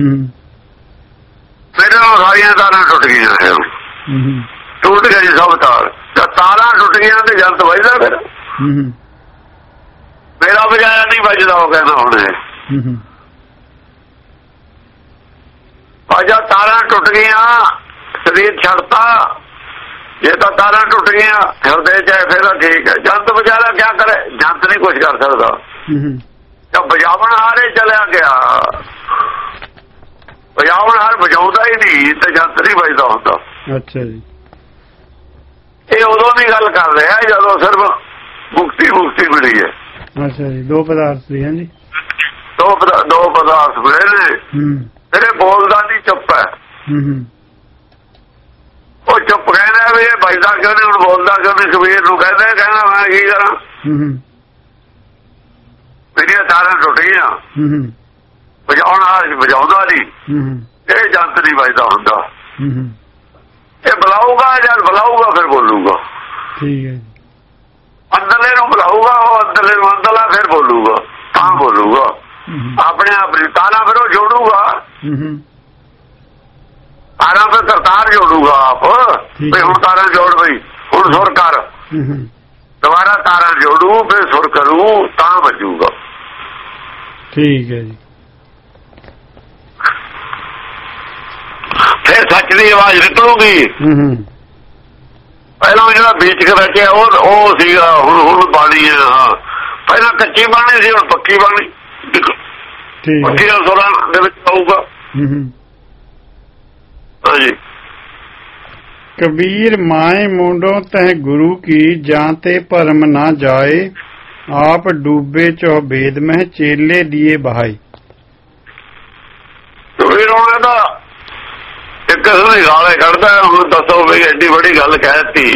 ਮੇਰੇ ਨਾਲ ਸਾਰੀਆਂ ਤਾਰਾਂ ਟੁੱਟ ਗਈਆਂ, ਟੁੱਟ ਗਈ ਸਭ ਤਾਰ। ਤਾਰਾਂ ਟੁੱਟ ਗਈਆਂ ਤੇ ਜੰਤ ਵੱਜਦਾ ਫਿਰ, ਮੇਰਾ ਵਜਾਇਆ ਨਹੀਂ ਵੱਜਦਾ। ਉਹ ਕਹਿੰਦਾ ਹੁਣ ਅਜਾ ਤਾਰਾਂ ਟੁੱਟ ਗਈਆਂ, ਸਰੀਰ ਛੱਡਤਾ, ਜੇ ਤਾਂ ਤਾਰਾਂ ਟੁੱਟ ਗਈਆਂ ਹਿਰਦੇ ਚ ਫਿਰ ਠੀਕ ਹੈ। ਜੰਤ ਵਿਚਾਰਾ ਕਿਆ ਕਰੇ, ਜੰਤ ਨਹੀਂ ਕੁਛ ਕਰ ਸਕਦਾ। ਜਦ ਵਜਾਵਣ ਹਾਰੇ ਚਲਿਆ ਗਿਆ, ਵਜਾਵਣ ਹਾਰ ਵਜਾਉਂਦਾ ਹੀ ਨਹੀਂ ਤੇ ਜੰਤ ਨਹੀਂ ਵੱਜਦਾ ਹੁੰਦਾ। ਅੱਛਾ ਜੀ। ਇਹ ਉਦੋਂ ਦੀ ਗੱਲ ਕਰ ਰਿਹਾ ਜਦੋਂ ਸਿਰਫ ਮੁਕਤੀ ਮੁਕਤੀ ਮਿਲੀ ਹੈ। ਅੱਛਾ ਜੀ। ਦੋ ਪਦਾਰਥ ਸੀ। ਹਾਂਜੀ, ਦੋ ਦੋ ਪਦਾਰਥ ਮਿਲੇ ਨੇ। ਤੇਰੇ ਬੋਲਦਾ ਨਹੀਂ, ਚੁੱਪ ਹੈ। ਉਹ ਚੁੱਪ ਕਹਿੰਦਾ ਵੀ ਇਹ ਵੱਜਦਾ ਕਿਉਂ ਨਹੀਂ, ਹੁਣ ਬੋਲਦਾ ਕਿਉਂ ਨਹੀਂ। ਕਬੀਰ ਨੂੰ ਕਹਿੰਦਾ ਕਹਿੰਦਾ ਮੈਂ ਕੀ ਕਰਾਂ, ਮੇਰੀਆਂ ਤਾਰਾਂ ਟੁੱਟ ਗਈਆਂ, ਵਜਾਉਣ ਵਾਲਾ ਵਜਾਉਂਦਾ ਨਹੀਂ, ਇਹ ਜੰਤ ਨਹੀਂ ਵੱਜਦਾ ਹੁੰਦਾ। ਇਹ ਬੁਲਾਊਗਾ, ਜਦ ਬੁਲਾਊਗਾ ਫਿਰ ਬੋਲੂਗਾ। ਠੀਕ ਹੈ। ਅੰਦਰਲੇ ਨੂੰ ਬੁਲਾਊਗਾ, ਉਹ ਅੰਦਰਲੇ ਨੂੰ ਅੰਦਰਲਾ ਫਿਰ ਬੋਲੂਗਾ, ਤਾਂ ਬੋਲੂਗਾ ਆਪਣੇ ਆਪ ਨੂੰ। ਤਾਰਾਂ ਫਿਰ ਉਹ ਜੋੜੂਗਾ, ਤਾਰਾਂ ਫਿਰ ਕਰਤਾਰ ਜੋੜੂਗਾ ਆਪ ਵੀ ਹੁਣ ਤਾਰਾਂ ਜੋੜ ਬਈ, ਹੁਣ ਸੁਰ ਕਰ, ਦੁਬਾਰਾ ਤਾਰਾਂ ਜੋੜੂ ਫਿਰ ਸੁਰ ਕਰੂ ਤਾਂ ਵੱਜੂਗਾ। ਠੀਕ ਹੈ ਜੀ। ਫਿਰ ਸੱਚ ਦੀ ਆਵਾਜ਼ ਨਿਕਲੂਗੀ। ਪਹਿਲਾਂ ਜਿਹੜਾ ਬੀਚ ਕੇ ਬੈਠਿਆ ਉਹ ਉਹ ਸੀਗਾ, ਹੁਣ ਹੁਣ ਬਾਣੀ ਹੈ। ਹਾਂ, ਪਹਿਲਾਂ ਕੱਚੀ ਬਾਣੀ ਸੀ, ਹੁਣ ਪੱਕੀ ਬਾਣੀ। ਪੱਕੀਆਂ ਸੁਰਾਂ ਦੇ ਵਿੱਚ ਆਊਗਾ। ਹਾਂਜੀ। ਕਬੀਰ ਮਾਏ ਮੁੰਡੋਂ ਤਹਿ ਗੁਰੂ ਕੀ, ਜਾਂ ਤੇ ਭਰਮ ਨਾ ਜਾਏ, ਆਪ ਡੂਬੇ ਚੋ ਭੇਦ ਮਹਿ, ਚੇਲੇ ਦੀਏ ਬਹਾਈ। ਕਬੀਰ ਹੁਣ ਇਹਦਾ ਇੱਕ ਕਿਸਮ ਦੀ ਗਾਲੇ ਕੱਢਦਾ। ਹੁਣ ਦੱਸੋ ਵੀ ਐਡੀ ਵੱਡੀ ਗੱਲ ਕਹਿ ਦਿੱਤੀ।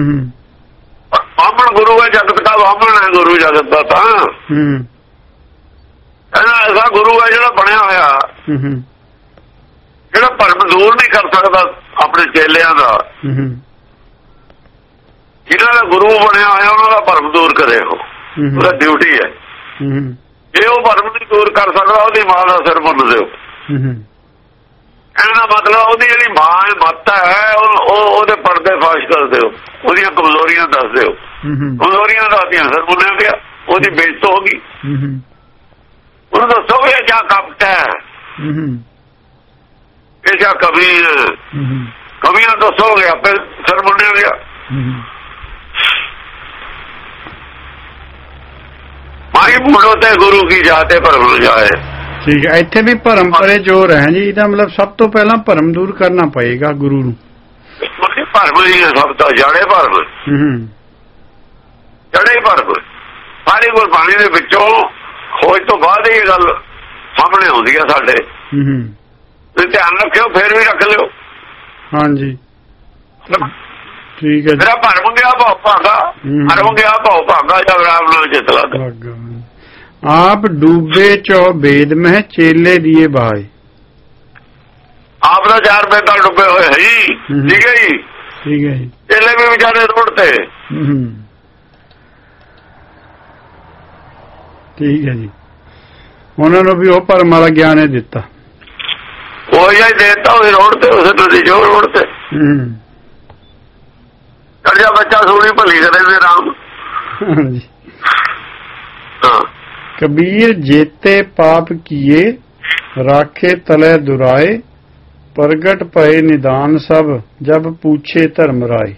ਬਾਹਮਣ ਗੁਰੂ ਹੈ, ਜਗਤ ਦਾ ਬਾਹਮਣ ਹੈ ਗੁਰੂ ਜਗਤ ਦਾ। ਤਾਂ ਕਹਿੰਦਾ ਐਸਾ ਗੁਰੂ ਹੈ ਜਿਹੜਾ ਬਣਿਆ ਹੋਇਆ, ਜਿਹੜਾ ਭਰਮ ਦੂਰ ਨਹੀਂ ਕਰ ਸਕਦਾ ਆਪਣੇ ਚੇਲਿਆਂ ਦਾ। ਜਿਹਨਾਂ ਦਾ ਗੁਰੂ ਬਣਿਆ ਹੋਇਆ ਉਹਨਾਂ ਦਾ ਭਰਮ ਦੂਰ ਕਰੇ, ਉਹ ਉਹਦਾ ਡਿਊਟੀ ਹੈ। ਜੇ ਉਹ ਭਰਮ ਨਹੀਂ ਦੂਰ ਕਰ ਸਕਦਾ, ਉਹਦੀ ਮਾਂ ਦਾ ਸਿਰ ਮੁੰਨ ਦਿਓ। ਇਹਦਾ ਮਤਲਬ ਉਹਦੀ ਜਿਹੜੀ ਮਾਂ ਮੱਤ ਹੈ ਉਹ ਉਹਦੇ ਪਰਦੇ ਫਾਸ਼ ਕਰ ਦਿਓ, ਉਹਦੀਆਂ ਕਮਜ਼ੋਰੀਆਂ ਦੱਸ ਦਿਓ। ਕਮਜ਼ੋਰੀਆਂ ਦੱਸਦੀਆਂ ਸਿਰ ਮੁੰਨਿਆ ਗਿਆ, ਉਹਦੀ ਬੇਇੱਜ਼ਤ ਹੋ ਗਈ। ਉਹਨੂੰ ਦੱਸੋ ਵੀ ਇਹ ਕਿਆ ਕਪਟ ਹੈ, ਇਹ ਕਿਆ ਕਬੀਰ, ਕਬੀਰ ਦੱਸੋਗੇ ਆਪੇ ਸਿਰ ਮੁੰਨਿਆ ਗਿਆ। ਮਾਈ ਬੂੜੋ ਤੇ ਗੁਰੂ ਕੀ ਜਾਤੇ ਭਰਮ ਜਾਏ। ਠੀਕ ਹੈ। ਇੱਥੇ ਵੀ ਭਰਮ ਪਰੇ ਜ਼ੋਰ ਹੈ ਜੀ। ਇਹਦਾ ਮਤਲਬ ਸਭ ਤੋਂ ਪਹਿਲਾਂ ਭਰਮ ਦੂਰ ਕਰਨਾ ਪਏਗਾ ਗੁਰੂ ਨੂੰ। ਭਰਮ ਹੀ ਹੈ ਸਭ ਤੋਂ ਜੜੇ ਭਰਮ, ਜੜੇ ਭਰਮ। ਸਾਰੀ ਗੁਰਬਾਣੀ ਦੇ ਵਿੱਚੋਂ ਖੋਜ ਤੋਂ ਬਾਅਦ ਇਹ ਗੱਲ ਸਾਹਮਣੇ ਆਉਂਦੀ ਹੈ ਸਾਡੇ। ਤੁਸੀਂ ਧਿਆਨ ਰੱਖਿਓ, ਫੇਰ ਵੀ ਰੱਖ ਲਿਓ। ਹਾਂਜੀ, ਠੀਕ ਹੈ। ਮੇਰਾ ਭਰਮ ਗਿਆ ਭਾਉ ਭਾਗਾ, ਭਰਮ ਗਿਆ ਭਾਉ ਭਾਗਾ, ਜਦ ਰਾਮ ਨਾਲ ਜਿੱਤ ਲੱਗਾ। ਆਪ ਡੂਬੇ ਚੋ ਭੇਦ ਮਹਿ, ਚੇਲੇ ਦੀਏ ਬਹਾਏ। ਆਪ ਦਾ ਚਾਰ ਬੇਦਾਂ ਡੁੱਬੇ ਹੋਏ ਹੈ ਜੀ। ਠੀਕ ਹੈ ਜੀ। ਠੀਕ ਹੈ ਜੀ। ਚੇਲੇ ਵੀ ਵਿਚਾਰੇ ਰੋਡ ਤੇ। ਠੀਕ ਹੈ ਜੀ। ਉਹਨਾਂ ਨੂੰ ਵੀ ਉਹ ਭਰਮ ਵਾਲਾ ਗਿਆਨ ਹੀ ਦਿੱਤਾ, ਉਹ ਹੀ ਦੇਤਾ। ਉਹ ਰੋਡ ਤੇ, ਉਸੇ ਤੁਸੀਂ ਜੋ ਰੋਡ ਤੇ ਕਰਜਾ ਬੱਚਾ ਸੋਣੀ ਭਲੀ ਕਰੇ ਨੇ ਰਾਮ। ਹਾਂਜੀ। ਕਬੀਰ ਜੇਤੇ ਪਾਪ ਕੀਏ, ਰਾਖੇ ਤਲੇ ਦੁਰਾਏ, ਪ੍ਰਗਟ ਪਏ ਨਿਦਾਨ ਸਭ, ਜਬ ਪੁੱਛੇ ਧਰਮ ਰਾਏ।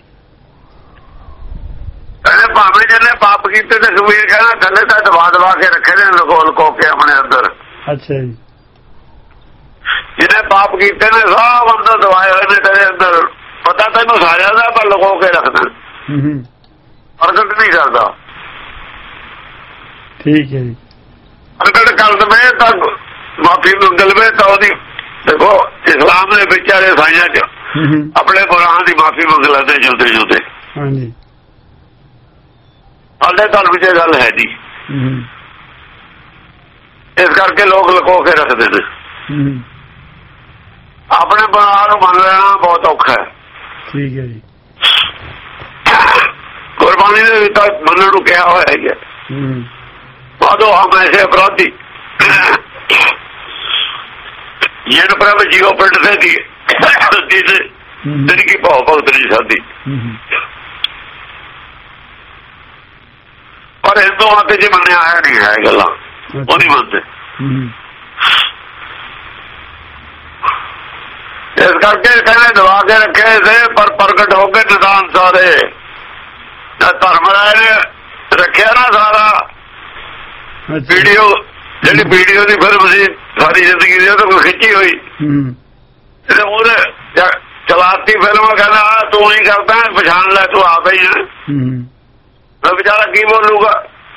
ਕਹਿੰਦੇ ਭਾਵੇਂ ਜਿਹਨੇ ਪਾਪ ਕੀਤੇ ਤੇ ਕਬੀਰ ਕਹਿੰਦਾ ਥੱਲੇ ਤਾਂ ਦਬਾ ਦਬਾ ਕੇ ਰੱਖੇ ਨੇ, ਲਕੋ ਲਕੋ ਕੇ ਆਪਣੇ ਅੰਦਰ। ਅੱਛਾ ਜੀ। ਜਿਹਨੇ ਪਾਪ ਕੀਤੇ ਨੇ ਸਭ ਅੰਦਰ ਦਬਾਏ ਹੋਏ ਨੇ ਤੇਰੇ ਅੰਦਰ। ਪਤਾ ਤੈਨੂੰ ਸਾਰਿਆਂ ਦਾ, ਪਰ ਲਕੋ ਕੇ ਰੱਖਦਾ, ਪ੍ਰਗਟ ਨਹੀਂ ਕਰਦਾ। ਠੀਕ ਹੈ ਜੀ। ਪ੍ਰਗਟ ਕਰ ਦਵੇ ਤਾਂ ਮਾਫੀ ਮੰਗ ਲਵੇ ਤਾਂ ਉਹਦੀ। ਦੇਖੋ ਇਸਲਾਮ ਦੇ ਵਿੱਚ ਵਾਲੇ ਸਾਈਆਂ ਚ ਆਪਣੇ ਗੁਨਾਹਾਂ ਦੀ ਮਾਫੀ ਮੰਗ ਲੈਂਦੇ ਜਿਉਂਦੇ ਜਿਉਂਦੇ। ਹਾਂਜੀ। ਸਾਡੇ ਧਰਮ ਚ ਗੱਲ ਹੈ ਜੀ। ਇਸ ਕਰਕੇ ਲੋਕ ਲੁਕੋ ਕੇ ਰੱਖਦੇ ਨੇ। ਆਪਣੇ ਬਣਾ ਨੂੰ ਮੰਨ ਲੈਣਾ ਬਹੁਤ ਔਖਾ ਹੈ। ਠੀਕ ਹੈ ਜੀ। ਗੁਰਬਾਣੀ ਦੇ ਵਿੱਚ ਤਾਂ ਮੰਨਣ ਨੂੰ ਕਿਹਾ ਹੋਇਆ ਹੈ। ਉਦੋਂ ਹਮ ਐਸੇ ਅਪਰਾਧੀ ਜਿਹਨ ਪ੍ਰਭ ਜੀਓ ਪਿੰਡ ਸੇ ਦੀ ਦਿਨ ਕੀ ਭਾਵ ਭਗਤ ਨਹੀਂ ਸਾਦੀ। ਪਰ ਹਿੰਦੂਆਂ ਤੇ ਜੇ ਮੰਨਿਆ ਆਇਆ ਨਹੀਂ ਹੈ ਗੱਲਾਂ, ਉਹ ਨਹੀਂ ਮੰਨਦੇ। ਇਸ ਕਰਕੇ ਕਹਿੰਦੇ ਦਬਾ ਕੇ ਰੱਖੇ ਸੇ ਪਰ ਪ੍ਰਗਟ ਹੋ ਕੇ ਨਿਦਾਨ ਸਾਰੇ। ਧਰਮ ਰਾਏ ਨੇ ਰੱਖਿਆ ਨਾ ਸਾਰਾ ਵੀਡੀਓ, ਜਿਹੜੀ ਵੀਡੀਓ ਦੀ ਫਿਲਮ ਸੀ ਸਾਰੀ ਜ਼ਿੰਦਗੀ ਦੀ ਉਹਦੇ ਕੋਲ ਖਿੱਚੀ ਹੋਈ, ਉਹਨੇ ਚਲਾਤੀ ਫਿਲਮ। ਕਹਿੰਦਾ ਤੂੰ ਹੀ ਕਰਦਾ, ਪਛਾਣ ਲੈ ਤੂੰ ਆਪ ਹੀ ਹੈ। ਮੈਂ ਵਿਚਾਰਾ ਕੀ ਬੋਲੂਗਾ।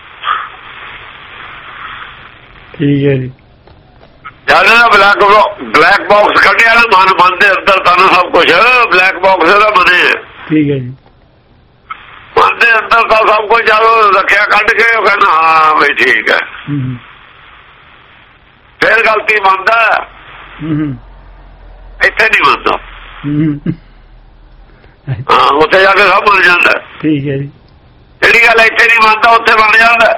ਠੀਕ ਹੈ ਜੀ। ਜਦ ਨਾ ਬਲੈਕ ਬਲੈਕ ਬਾਕਸ ਕੱਢਿਆ ਨਾ ਮਨ ਮਨ ਦੇ ਅੰਦਰ ਤੁਹਾਨੂੰ ਸਭ ਕੁਛ ਬਲੈਕ ਬਾਕਸ ਦਾ ਮਨੇ। ਠੀਕ ਹੈ ਜੀ। ਮਨ ਦੇ ਅੰਦਰ ਤਾਂ ਸਭ ਕੁਝ ਜਦੋਂ ਰੱਖਿਆ ਕੱਢ ਕੇ ਉਹ ਕਹਿੰਦਾ ਹਾਂ ਬਈ ਠੀਕ ਹੈ। ਫਿਰ ਗਲਤੀ ਮੰਨਦਾ, ਇੱਥੇ ਨਹੀਂ ਮੰਨਦਾ। ਹਾਂ ਉੱਥੇ ਜਾ ਕੇ ਸਭ ਮੰਨ ਜਾਂਦਾ। ਠੀਕ ਹੈ ਜੀ। ਜਿਹੜੀ ਗੱਲ ਇੱਥੇ ਨਹੀਂ ਮੰਨਦਾ ਉੱਥੇ ਬਣ ਜਾਂਦਾ।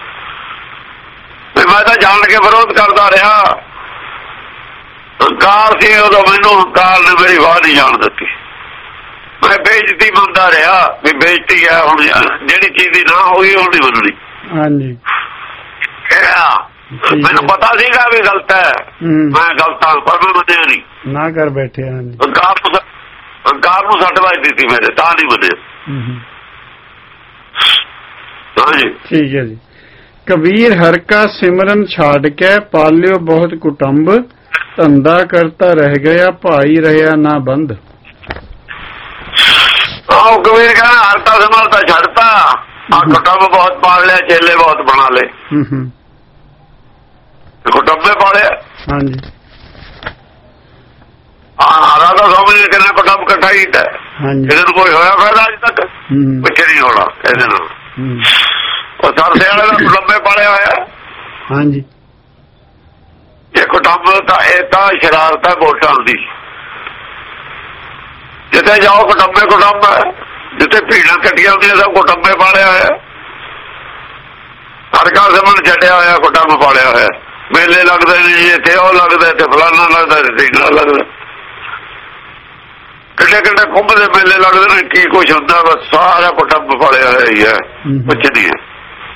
ਮੈਂ ਤਾਂ ਜਾਣ ਕੇ ਵਿਰੋਧ ਕਰਦਾ ਰਿਹਾ। ਹੰਕਾਰ ਸੀ ਉਦੋਂ, ਮੈਨੂੰ ਹੰਕਾਰ ਨੇ ਮੇਰੀ ਵਾਹ ਨਹੀਂ ਜਾਣ ਦਿੱਤੀ। ਮੈਂ ਬੇਇੱਜ਼ਤੀ ਮੰਨਦਾ ਰਿਹਾ ਵੀ ਬੇਇੱਜ਼ਤੀ ਹੈ। ਹੁਣ ਜਿਹੜੀ ਚੀਜ਼ ਦੀ ਨਾ ਹੋਈ ਉਹ ਨਹੀਂ ਮੰਨਣੀ। ਹਾਂਜੀ। ਮੈਨੂੰ ਪਤਾ ਸੀਗਾ ਵੀ ਗਲਤ ਹੈ, ਮੈਂ ਗਲਤ ਹਾਂ, ਪਰ ਮੈਂ ਮੰਨਿਆ ਨਹੀਂ। ਨਾ ਕਰ ਬੈਠੇ। ਹੰਕਾਰ ਨੂੰ ਹੰਕਾਰ ਨੂੰ ਸੱਟ ਵੱਜ ਦਿੱਤੀ ਮੇਰੇ, ਤਾਂ ਨਹੀਂ ਮੰਨਿਆ। ਹਾਂਜੀ ਠੀਕ ਹੈ ਜੀ। ਕਬੀਰ ਹਰ ਕਾ ਸਿਮਰਨ ਛੱਡ ਕੇ ਪਾਲਿਓ ਬਹੁਤ ਕੁਟੰਬ, ਧੰਦਾ ਕਰਤਾ ਰਹਿ ਗਿਆ ਭਾਈ ਰਿਹਾ ਨਾ ਬੰਦ। ਆਹ ਕਬੀਰ ਕਹਿੰਦਾ ਹਰ ਕਾ ਸਿਮਰਨ ਤਾਂ ਛੱਡਤਾ, ਆ ਕੁਟੰਬ ਬਹੁਤ ਪਾਲ ਲਿਆ, ਚੇਲੇ ਬਹੁਤ ਬਣਾ ਲਏ। ਕੁਟੰਬੇ ਪਾਲਿਆ। ਹਾਂਜੀ। ਹਾਂ ਰਾਧਾ ਸਵਾਮੀ ਕਿੰਨੇ ਕੁਟੰਬ ਇਕੱਠਾ ਕੀਤਾ। ਇਹਦੇ ਨੂੰ ਕੋਈ ਹੋਇਆ ਫਾਇਦਾ ਅੱਜ ਤੱਕ? ਕੁਛ ਨਹੀਂ ਹੋਣਾ ਇਹਦੇ ਨਾਲ। ਉਹ ਸਰਸੇ ਵਾਲੇ ਦਾ ਕੁਟੰਬੇ ਪਾਲਿਆ ਹੋਇਆ। ਹਾਂਜੀ। ਇਹ ਕੁਟੰਬ ਤਾਂ ਇਹ ਤਾਂ ਸ਼ਰਾਰਤ ਹੈ ਵੋਟਾਂ ਦੀ। ਜਿੱਥੇ ਜਾਓ ਕੁਟੰਬੇ ਕੁਟੰਬ ਹੈ, ਜਿੱਥੇ ਭੀੜਾਂ ਕੱਟੀਆਂ ਹੁੰਦੀਆਂ ਸਭ ਕੁਟੰਬੇ ਪਾਲਿਆ ਹੋਇਆ। ਹਰ ਕਾ ਸਿਮਰਨ ਛੱਡਿਆ ਹੋਇਆ, ਕੁਟੰਬ ਪਾਲਿਆ ਹੋਇਆ। ਮੇਲੇ ਲੱਗਦੇ ਨੇ ਜੀ, ਇੱਥੇ ਉਹ ਲੱਗਦਾ, ਇੱਥੇ ਫਲਾਨਾ ਲੱਗਦਾ, ਢੀਂਗਰਾ ਲੱਗਦਾ। ਕਿੱਡੇ ਕਿੱਡੇ ਕੁੰਭ ਦੇ ਮੇਲੇ ਲੱਗਦੇ ਨੇ, ਕੀ ਕੁਛ ਹੁੰਦਾ, ਬਸ ਸਾਰਾ ਕੁਟੰਬ ਪਾਲਿਆ ਹੋਇਆ ਹੀ ਹੈ। ਕੁਛ ਨਹੀਂ ਹੈ।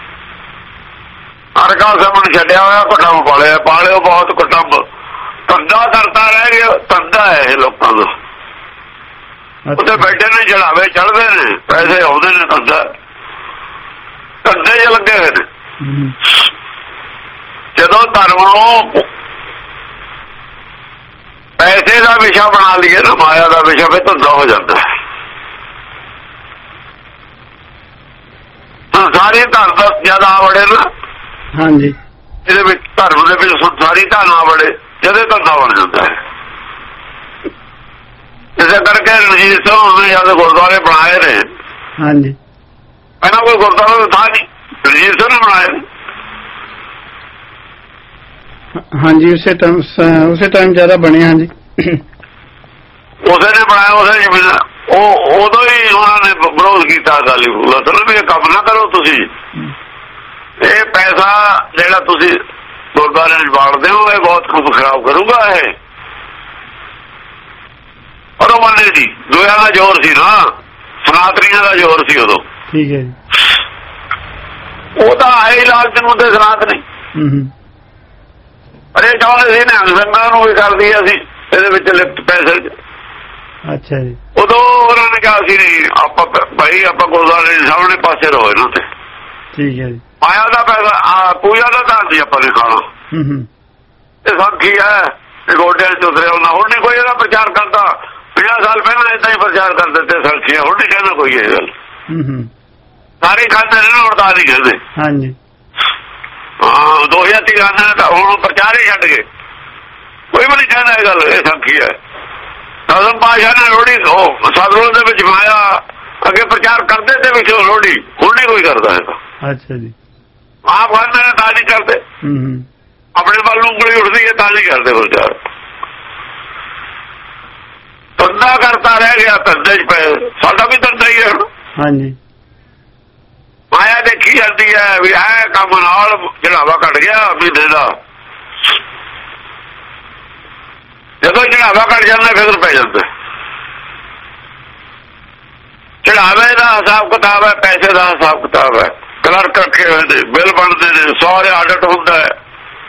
ਹਰ ਕਾ ਸਿਮਰਨ ਛੱਡਿਆ ਹੋਇਆ, ਕੁਟੰਬ ਪਾਲਿਆ। ਪਾਲਿਓ ਬਹੁਤ ਕੁਟੰਬ, ਧੰਦਾ ਕਰਤਾ ਰਹਿ ਗਿਆ। ਧੰਦਾ ਹੈ ਇਹ ਲੋਕਾਂ ਦਾ। ਉੱਥੇ ਬੈਠੇ ਨੇ, ਚੜਾਵੇ ਚੜ੍ਹਦੇ ਨੇ, ਪੈਸੇ ਆਉਂਦੇ ਨੇ। ਧੰਦਾ ਧੰਦੇ ਚ ਲੱਗੇ ਹੋਏ ਨੇ। ਜਦੋਂ ਧਰਮ ਨੂੰ ਪੈਸੇ ਦਾ ਵਿਸ਼ਾ ਬਣਾ ਲਈਏ ਨਾ, ਮਾਇਆ ਦਾ ਵਿਸ਼ਾ, ਫਿਰ ਧੰਦਾ ਹੋ ਜਾਂਦਾ। ਸੰਸਾਰੀ ਧਨ ਦਾ ਜ਼ਿਆਦਾ ਵੜੇ ਨਾ। ਹਾਂਜੀ। ਇਹਦੇ ਵਿੱਚ ਧਰਮ ਦੇ ਵਿੱਚ ਸੰਸਾਰੀ ਧਨ ਆ ਵੜੇ, ਜਦੇ ਧੰਦਾ ਬਣ ਜਾਂਦਾ ਹੈ। ਇਸੇ ਕਰਕੇ ਰਣਜੀਤ ਸਿੰਘ ਨੇ ਜਦ ਗੁਰਦੁਆਰੇ ਬਣਾਏ ਨੇ। ਹਾਂਜੀ। ਪਹਿਲਾਂ ਕੋਈ ਗੁਰਦੁਆਰਾ ਥਾ ਨਹੀਂ, ਰਣਜੀਤ ਸਿੰਘ ਨੇ ਬਣਾਏ। ਹਾਂਜੀ। ਉਸੇ ਟਾਈਮ ਉਸੇ ਟਾਈਮ ਜ਼ਿਆਦਾ ਬਣੇ। ਹਾਂਜੀ। ਉਸੇ ਨੇ ਬਣਾਇਆ, ਉਸੇ ਜ਼ਮੀਨ। ਉਹ ਉਦੋਂ ਹੀ ਉਹਨਾਂ ਨੇ ਵਿਰੋਧ ਕੀਤਾ ਅਕਾਲੀ ਫੂਲਾ ਤੋਂ ਵੀ ਇਹ ਕੰਮ ਨਾ ਕਰੋ ਤੁਸੀਂ। ਇਹ ਪੈਸਾ ਜਿਹੜਾ ਤੁਸੀਂ ਗੁਰਦੁਆਰਿਆਂ ਚ ਵਾੜਦੇ ਹੋ, ਇਹ ਬਹੁਤ ਕੁਝ ਖਰਾਬ ਕਰੂਗਾ ਇਹ। ਪਰ ਉਹ ਮੰਨੇ ਨਹੀਂ। ਦੋਹਾਂ ਦਾ ਜ਼ੋਰ ਸੀ ਨਾ, ਸਨਾਤਨੀਆਂ ਦਾ ਜ਼ੋਰ ਸੀ ਉਦੋਂ। ਠੀਕ ਹੈ ਜੀ। ਉਹ ਤਾਂ ਆਏ ਲਾਲਚ ਨੂੰ ਤੇ ਸਨਾਤਨੀ। ਪਰ ਇਹ ਚਾਹੁੰਦੇ ਸੀ ਨਿਹੰਗ ਸਿੰਘਾਂ ਨੂੰ ਵੀ ਕਰਦੀ ਅਸੀਂ ਇਹਦੇ ਵਿੱਚ ਲਿਫਟ ਪੈਸੇ। ਅੱਛਾ ਜੀ। ਉਦੋਂ ਉਹਨਾਂ ਨੇ ਕਿਹਾ ਸੀ ਨਹੀਂ, ਆਪਾਂ ਭਾਈ ਆਪਾਂ ਗੁਰਦੁਆਰੇ ਦੇ ਸਾਹਮਣੇ ਪਾਸੇ ਰਹੋ ਇਹਨਾਂ ਤੇ। ਠੀਕ ਹੈ ਜੀ। ਮਾਇਆ ਦਾ ਪੈਸਾ, ਪੂਜਾ ਦਾ ਧਨ ਨਹੀਂ ਆਪਾਂ ਨੇ ਖਾਣਾ। ਇਹ ਸਾਖੀ ਹੈ, ਇਹ ਗੋਡਿਆਂ ਚ ਉਤਰਿਆ ਹੁੰਦਾ। ਹੁਣ ਨਹੀਂ ਕੋਈ ਇਹਦਾ ਪ੍ਰਚਾਰ ਕਰਦਾ। ਪੰਜਾਹ ਸਾਲ ਪਹਿਲਾਂ ਏਦਾਂ ਹੀ ਪ੍ਰਚਾਰ ਕਰ ਦਿੱਤੇ ਸਾਖੀਆਂ। ਹੁਣ ਨਹੀਂ ਕਹਿੰਦਾ ਕੋਈ ਇਹ ਗੱਲ। ਸਾਰੇ ਖਾਂਦੇ ਨੇ ਨਾ, ਹੁਣ ਤਾਂ ਨਹੀਂ ਕਹਿੰਦੇ। ਹਾਂਜੀ। ਹਾਂ ਦੋ ਹਜ਼ਾਰ ਤੀਹ ਖਾਂਦੇ ਤਾਂ ਹੁਣ ਪ੍ਰਚਾਰ ਹੀ ਛੱਡ ਗਏ। ਕੋਈ ਵੀ ਨਹੀਂ ਕਹਿੰਦਾ ਇਹ ਗੱਲ। ਇਹ ਸਾਖੀ ਹੈ। ਦਸਮ ਪਾਤਸ਼ਾਹ ਨੇ ਲੋਹੜੀ ਸਤਿਗੁਰੂ ਦੇ ਵਿੱਚ ਮਾਇਆ ਅੱਗੇ ਪ੍ਰਚਾਰ ਕਰਦੇ ਤੇ ਵਿੱਚ ਲੋਹੜੀ। ਹੁਣ ਨਹੀਂ ਕੋਈ ਕਰਦਾ ਹੈਗਾ। ਅੱਛਾ ਜੀ। ਆਪ ਖਾਂਦੇ ਨੇ ਤਾਂ ਨਹੀਂ ਕਰਦੇ। ਆਪਣੇ ਵੱਲ ਨੂੰ ਉਂਗਲੀ ਉੱਠਦੀ ਹੈ ਤਾਂ ਨਹੀਂ ਕਰਦੇ ਪ੍ਰਚਾਰ। ਧੰਦਾ ਕਰਤਾ ਰਹਿ ਗਿਆ, ਧੰਦੇ ਚ ਪਏ। ਸਾਡਾ ਵੀ ਧੰਦਾ ਹੀ ਹੈ ਹੁਣ। ਹਾਂਜੀ ਮਾਇਆ ਦੇਖੀ ਜਾਂਦੀ ਹੈ ਵੀ ਇਹ ਕੰਮ ਨਾਲ ਚੜਾਵਾ ਘਟ ਗਿਆ ਮਹੀਨੇ ਦਾ। ਜਦੋਂ ਚੜਾਵਾ ਘਟ ਜਾਂਦਾ ਫਿਕਰ ਪੈ ਜਾਂਦਾ। ਚੜਾਵੇ ਦਾ ਹਿਸਾਬ ਕਿਤਾਬ ਹੈ, ਪੈਸੇ ਦਾ ਹਿਸਾਬ ਕਿਤਾਬ ਹੈ, ਕਲਰਕ ਰੱਖੇ ਹੋਏ ਨੇ, ਬਿੱਲ ਬਣਦੇ ਨੇ, ਸਾਰੇ ਆਡਿਟ ਹੁੰਦਾ ਹੈ।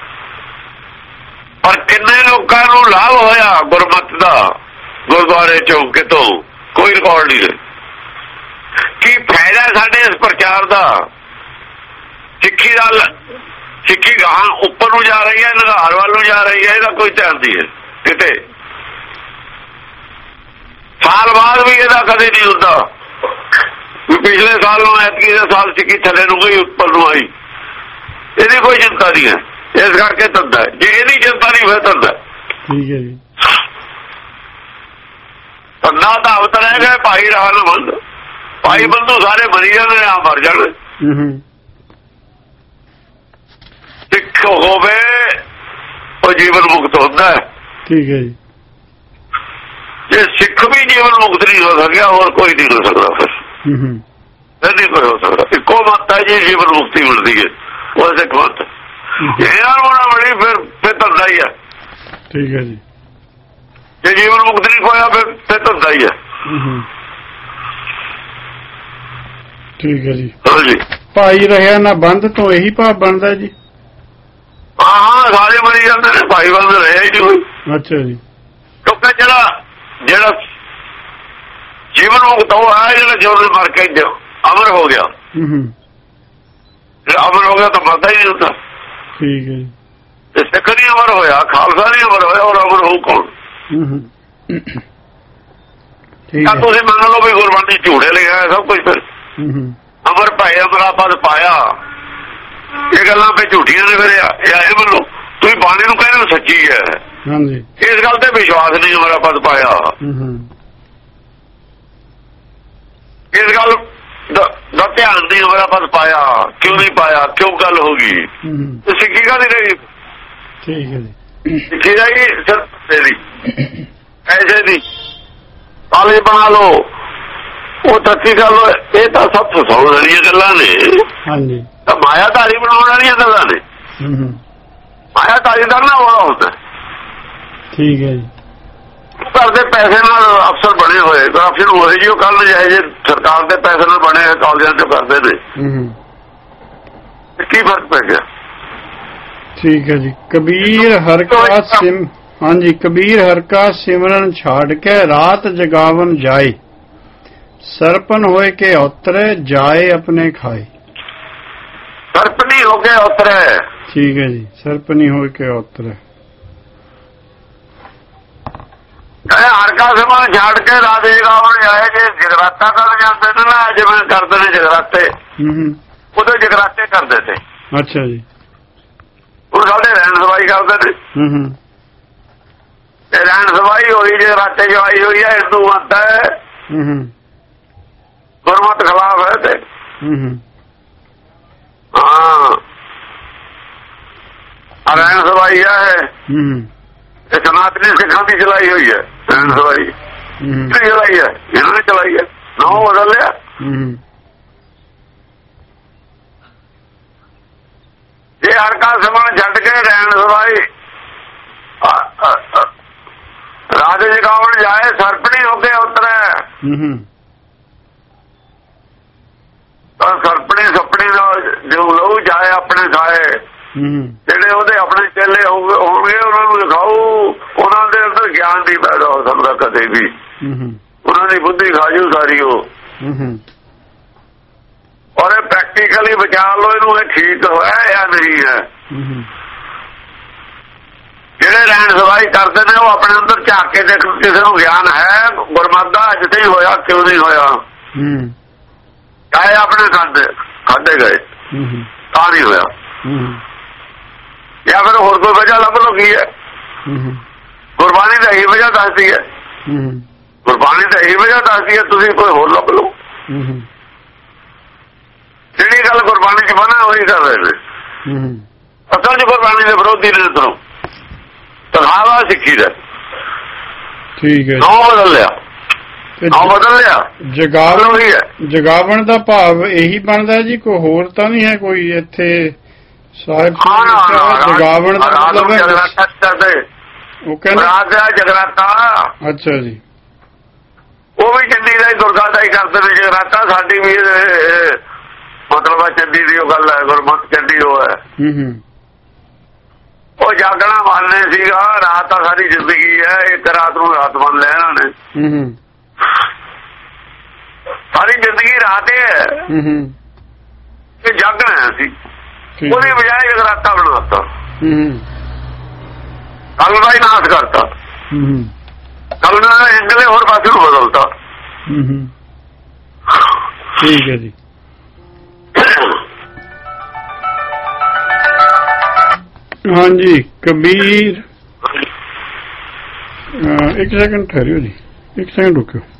ਪਰ ਕਿੰਨੇ ਲੋਕਾਂ ਨੂੰ ਲਾਭ ਹੋਇਆ ਗੁਰਮਤਿ ਦਾ, ਗੁਰਦੁਆਰੇ ਚੋਂ ਕਿਤੋਂ ਕੋਈ ਰਿਕਾਰਡ ਨਹੀਂ ਹੈ। ਕੀ ਫਾਇਦਾ ਸਾਡੇ ਇਸ ਪ੍ਰਚਾਰ ਦਾ? ਸਿੱਖੀ ਦਾ ਸਿੱਖੀ ਗਾਹਾਂ ਉੱਪਰ ਨੂੰ ਜਾ ਰਹੀ ਹੈ, ਨਿਘਾਰ ਵੱਲ ਨੂੰ ਜਾ ਰਹੀ ਹੈ, ਇਹਦਾ ਕੋਈ ਧਿਆਨ ਨਹੀਂ ਹੈ ਕਿਤੇ। ਸਾਲ ਬਾਅਦ ਵੀ ਇਹਦਾ ਕਦੇ ਨਹੀਂ ਹੁੰਦਾ ਵੀ ਪਿਛਲੇ ਸਾਲ ਨੂੰ ਐਤਕੀ ਦੇ ਸਾਲ ਸਿੱਖੀ ਥੱਲੇ ਨੂੰ ਗਈ ਉੱਪਰ ਨੂੰ ਆਈ। ਇਹਦੀ ਕੋਈ ਚਿੰਤਾ ਨਹੀਂ ਹੈ। ਇਸ ਕਰਕੇ ਧੰਦਾ ਹੈ। ਜੇ ਇਹਦੀ ਚਿੰਤਾ ਨਹੀਂ ਫਿਰ ਧੰਦਾ। ਠੀਕ ਹੈ ਜੀ। ਧੰਦਾ ਤਾਂ ਅਵਤ ਰਹਿ ਗਿਆ ਭਾਈ ਰਹਾ ਨਾ ਬੰਦ। ਭਾਈ ਬੰਦੂ ਸਾਰੇ ਮਰੀ ਜਾਂਦੇ ਆ, ਮਰ ਜਾਣ। ਸਿੱਖ ਹੋਵੇ ਉਹ ਜੀਵਨ ਮੁਕਤ ਹੁੰਦਾ ਹੈ। ਠੀਕ ਹੈ ਜੀ। ਜੇ ਸਿੱਖ ਵੀ ਜੀਵਨ ਮੁਕਤ ਨਹੀਂ ਹੋ ਸਕਿਆ ਹੋਰ ਕੋਈ ਨਹੀਂ ਹੋ ਸਕਦਾ। ਫਿਰ ਫਿਰ ਨਹੀਂ ਕੋਈ ਹੋ ਸਕਦਾ। ਇੱਕੋ ਮੱਤ ਹੈ ਜੀ ਜੀਵਨ ਮੁਕਤੀ ਮਿਲਦੀ ਹੈ, ਉਹ ਸਿੱਖ ਮੱਤ। ਇਹਨਾਂ ਨੂੰ ਬੜੀ ਫਿਰ ਫਿਰ ਧੰਦਾ ਹੀ ਹੈ। ਠੀਕ ਹੈ ਜੀ। ਜੇ ਜੀਵਨ ਮੁਕਤ ਨਹੀਂ ਹੋਇਆ ਫਿਰ ਫਿਰ ਧੰਦਾ ਹੀ ਹੈ। ਠੀਕ ਹੈ ਜੀ। ਹਾਂਜੀ ਭਾਈ ਰਹਿਆ ਨਾ ਬੰਦ ਤੋਂ ਇਹੀ ਭਾਵ ਬਣਦਾ ਜੀ। ਹਾਂ ਹਾਂ ਸਾਰੇ ਮਰੀ ਜਾਂਦੇ ਨੇ, ਭਾਈ ਬੰਦ ਰਿਹਾ ਹੀ ਨਹੀਂ ਕੋਈ। ਅੱਛਾ ਜੀ। ਕਿਉਂਕਿ ਜਿਹੜਾ ਜਿਹੜਾ ਜੀਵਨ ਮੁਕਤ ਉਹ ਹੈ ਜਿਹੜਾ ਜੀਵਨ ਮਰ ਕੇ ਅਮਰ ਹੋ ਗਿਆ। ਜਿਹੜਾ ਅਮਰ ਹੋ ਗਿਆ ਤਾਂ ਮਰਦਾ ਹੀ ਨਹੀਂ ਹੁੰਦਾ। ਠੀਕ ਹੈ ਜੀ। ਤੇ ਸਿੱਖ ਨਹੀਂ ਅਮਰ ਹੋਇਆ, ਖਾਲਸਾ ਨਹੀਂ ਅਮਰ ਹੋਇਆ, ਔਰ ਅਮਰ ਹੋਊ ਕੌਣ? ਤੁਸੀਂ ਮੰਨ ਲਓ ਵੀ ਗੁਰਬਾਣੀ ਝੂਠੇ ਲਿਖਿਆ ਸਭ ਕੁਝ। ਫਿਰ ਅਮਰ ਭਾਏ ਅਮਰਾ ਪਦ ਪਾਇਆ, ਇਹ ਗੱਲਾਂ ਫਿਰ ਝੂਠੀਆਂ ਨੇ। ਫਿਰ ਇਹ ਮੰਨੋ ਤੁਸੀਂ ਬਾਣੀ ਨੂੰ ਕਹਿੰਦੇ ਹੋ ਸੱਚੀ ਹੈ, ਇਸ ਗੱਲ ਤੇ ਵਿਸ਼ਵਾਸ ਨਹੀਂ ਅਮਰਾ ਪਦ ਪਾਇਆ। ਇਸ ਗੱਲ ਦਾ ਧਿਆਨ ਨਹੀਂ ਅਮਰਾ ਪਦ ਪਾਇਆ। ਕਿਉਂ ਨਹੀਂ ਪਾਇਆ? ਕਿਉਂ ਗੱਲ ਹੋ ਗਈ? ਸਿੱਖੀ ਕਾਹਦੀ ਰਹੀ? ਠੀਕ ਹੈ ਜੀ। ਸਿੱਖੀ ਰਹੀ ਸਿਰ ਦੀ ਐਸੇ ਦੀ ਕਾਲਜ ਬਣਾ ਲਓ, ਉਹ ਤੱਕੀ ਗੱਲ। ਇਹ ਤਾਂ ਸਭ ਫਸਾਉਣ ਵਾਲੀਆਂ ਗੱਲਾਂ ਨੇ। ਹਾਂਜੀ ਤਾਂ ਮਾਇਆਧਾਰੀ ਬਣਾਉਣ ਵਾਲੀਆਂ ਗੱਲਾਂ ਨੇ। ਮਾਇਆਧਾਰੀ ਦਾ ਨਾ ਹੋਣਾ ਹੁੰਦਾ। ਠੀਕ ਹੈ ਜੀ। ਘਰ ਦੇ ਪੈਸੇ ਨਾਲ ਅਫਸਰ ਬਣੇ ਹੋਏ, ਕਰਪਸ਼ਨ ਹੋਏ ਜੀ। ਉਹ ਕੱਲ ਜਾਏ ਜੇ ਸਰਕਾਰ ਦੇ ਪੈਸੇ ਨਾਲ ਬਣੇ ਕਾਲਜਾਂ ਚ ਕਰਦੇ ਨੇ, ਕੀ ਫਰਕ ਪੈ ਗਿਆ? ਠੀਕ ਹੈ ਜੀ। ਕਬੀਰ ਹਰ ਕਾ ਸਿਮ ਹਾਂਜੀ ਕਬੀਰ ਹਰ ਕਾ ਸਿਮਰਨ ਛਾੜ ਕੇ ਰਾਤ ਜਗਾਵਨ ਜਾਏ, ਸਰਪਨ ਹੋਏ ਕੇ ਉਤਰੇ ਜਾਏ ਆਪਣੇ ਖਾਏ। ਸਰਪਨੀ ਹੋ ਕੇ ਉਤਰੇ। ਠੀਕ ਹੈ ਜੀ। ਸਰਪਨੀ ਹੋ ਕੇ ਉਤਰੇ। ਹਰ ਕਾ ਸਿਮਰਨ ਛਾੜ ਕੇ ਰਾਤ ਜਗਾਵਨ ਜਾਏ। ਜੇ ਜਗਰਾਤਾ ਕਰ ਜਾਂਦੇ ਨੇ ਨਾ, ਜਿਵੇਂ ਕਰਦੇ ਨੇ ਜਗਰਾਤੇ, ਉਦੋਂ ਜਗਰਾਤੇ ਕਰਦੇ ਤੇ। ਅੱਛਾ ਜੀ। ਉਹ ਸਾਡੇ ਰਹਿਣ ਸਵਾਈ ਕਰਦੇ ਨੇ। ਤੇ ਰਹਿਣ ਸਵਾਈ ਹੋਈ, ਜਗਰਾਤੇ ਜਵਾਈ ਹੋਈ ਹੈ। ਹਿੰਦੂ ਮਤ ਹੈ, ਗੁਰਮਤ ਖਿਲਾਫ ਹੈ। ਤੇ ਹਾਂ ਰਹਿਣ ਸਵਾਈ ਹੈ। ਇਹ ਸਨਾਤਨੀ ਸਿੱਖਾਂ ਦੀ ਚਲਾਈ ਹੋਈ ਹੈ ਰਹਿਣ ਸਵਾਈ। ਚਲਾਈ ਹੈ ਇਹਨਾਂ ਨੇ, ਚਲਾਈ ਹੈ। ਨਾ ਬਦਲ ਲਿਆ। ਜੇ ਹਰ ਕਾ ਸਿਮਰਨ ਛੱਡ ਕੇ ਰਹਿਣ ਸਵਾਈ ਰਾਜ ਜਗਾਵਣ ਜਾਏ, ਸਰਪਣੀ ਹੋ ਕੇ ਉਤਰੇ। ਤਾਂ ਸਰਪਣੀ ਸਪਣੀ ਦਾ ਜੋ ਲਹੂ ਜਾਏ ਆਪਣੇ ਖਾਏ। ਜਿਹੜੇ ਉਹਦੇ ਆਪਣੇ ਚੇਲੇ ਹੋਣਗੇ ਉਹਨਾਂ ਨੂੰ ਦਿਖਾਓ, ਉਹਨਾਂ ਦੇ ਅੰਦਰ ਗਿਆਨ ਨਹੀਂ ਪੈਦਾ ਹੋ ਸਕਦਾ ਕਦੇ ਵੀ। ਉਹਨਾਂ ਦੀ ਬੁੱਧੀ ਖਾਜੂ ਸਾਰੀ ਉਹ। ਔਰ ਇਹ ਪ੍ਰੈਕਟੀਕਲੀ ਵਿਚਾਰ ਲਓ ਇਹਨੂੰ, ਇਹ ਠੀਕ ਹੋਇਆ ਜਾਂ ਨਹੀਂ ਹੈ। ਜਿਹੜੇ ਰਹਿਣ ਸਵਾਈ ਕਰਦੇ ਨੇ ਉਹ ਆਪਣੇ ਅੰਦਰ ਝਾਕ ਕੇ ਦੇਖ, ਕਿਸੇ ਨੂੰ ਗਿਆਨ ਹੈ ਗੁਰਮਤਿ ਦਾ ਅੱਜ ਤੇ ਹੋਇਆ ਕਿਉਂ ਨਹੀਂ ਹੋਇਆ। ਚਾਹੇ ਆਪਣੇ ਖਾਂਦੇ ਖਾਂਦੇ ਗਏ ਤਾਂ ਨਹੀਂ ਹੋਇਆ, ਜਾਂ ਫਿਰ ਹੋਰ ਕੋਈ ਵਜ੍ਹਾ ਲੱਭ ਲਓ ਕੀ ਹੈ। ਗੁਰਬਾਣੀ ਤਾਂ ਇਹੀ ਵਜ੍ਹਾ ਦੱਸਦੀ ਹੈ। ਗੁਰਬਾਣੀ ਤਾਂ ਇਹੀ ਵਜ੍ਹਾ ਦੱਸਦੀ ਹੈ, ਤੁਸੀਂ ਕੋਈ ਹੋਰ ਲੱਭ ਲਓ। ਜਿਹੜੀ ਗੱਲ ਗੁਰਬਾਣੀ ਚ ਬਣਾ ਉਹੀ ਕਰ ਰਹੇ ਨੇ। ਅਸਲ ਚ ਗੁਰਬਾਣੀ ਦੇ ਵਿਰੋਧੀ ਨੇ ਅੰਦਰੋਂ ਦਿਖਾਵਾ ਸਿੱਖੀ ਦਾ। ਠੀਕ ਹੈ, ਨੌ ਬਦਲ ਲਿਆ, ਨੌ ਬਦਲ ਲਿਆ। ਜਗਾਵਣ ਜਗਾਵਣ ਦਾ ਭਾਵ ਇਹੀ ਬਣਦਾ ਜੀ, ਕੋਈ ਹੋਰ ਤਾਂ ਨਹੀਂ ਹੈ ਕੋਈ ਇੱਥੇ ਸਾਹਿਬ ਜਗਾਵਣ ਦਾ ਮਤਲਬ ਹੈ ਉਹ ਕਹਿੰਦੇ ਜਗਰਾਤਾ। ਅੱਛਾ ਜੀ, ਉਹ ਵੀ ਚੰਡੀ ਦਾ ਹੀ ਦੁਰਗਾ ਦਾ ਹੀ ਕਰਦੇ ਨੇ ਜਗਰਾਤਾ। ਸਾਡੀ ਵੀ ਮਤਲਬ ਆ ਚੰਡੀ ਦੀ ਉਹ ਗੱਲ ਹੈ, ਗੁਰਮਤਿ ਚੰਡੀ ਉਹ ਹੈ। ਹੂੰ ਹੂੰ ਉਹ ਜਾਗਣਾ ਮੰਨਨੇ ਸੀਗਾ, ਰਾਤ ਤਾਂ ਸਾਰੀ ਜ਼ਿੰਦਗੀ ਹੈ, ਇੱਕ ਰਾਤ ਨੂੰ ਰਾਤ ਮੰਨ ਲਿਆ ਇਹਨਾਂ ਨੇ। ਹੂੰ ਹੂੰ ਸਾਰੀ ਜ਼ਿੰਦਗੀ ਰਾਤ ਹੀ ਹੈ, ਹੂੰ ਹੂੰ ਇਹ ਜਾਗਣਾ ਸੀ, ਉਹਦੀ ਬਜਾਏ ਜਗਰਾਤਾ ਬਣਾਤਾ। ਹੂੰ ਹੂੰ ਕੱਲ ਦਾ ਹੀ ਨਾਸ਼ ਕਰਤਾ। ਹੂੰ ਹੂੰ ਕੱਲ ਦਾ ਇੰਗਲੇ ਹੋਰ ਪਾਸੇ ਨੂੰ ਬਦਲਤਾ। ਹੂੰ ਹੂੰ ਠੀਕ ਹੈ ਜੀ। ਹਾਂਜੀ ਕਬੀਰ, ਇੱਕ ਸੈਕਿੰਡ ਠਹਿਰਿਓ ਜੀ, ਇੱਕ ਸੈਕਿੰਡ ਰੁਕਿਓ।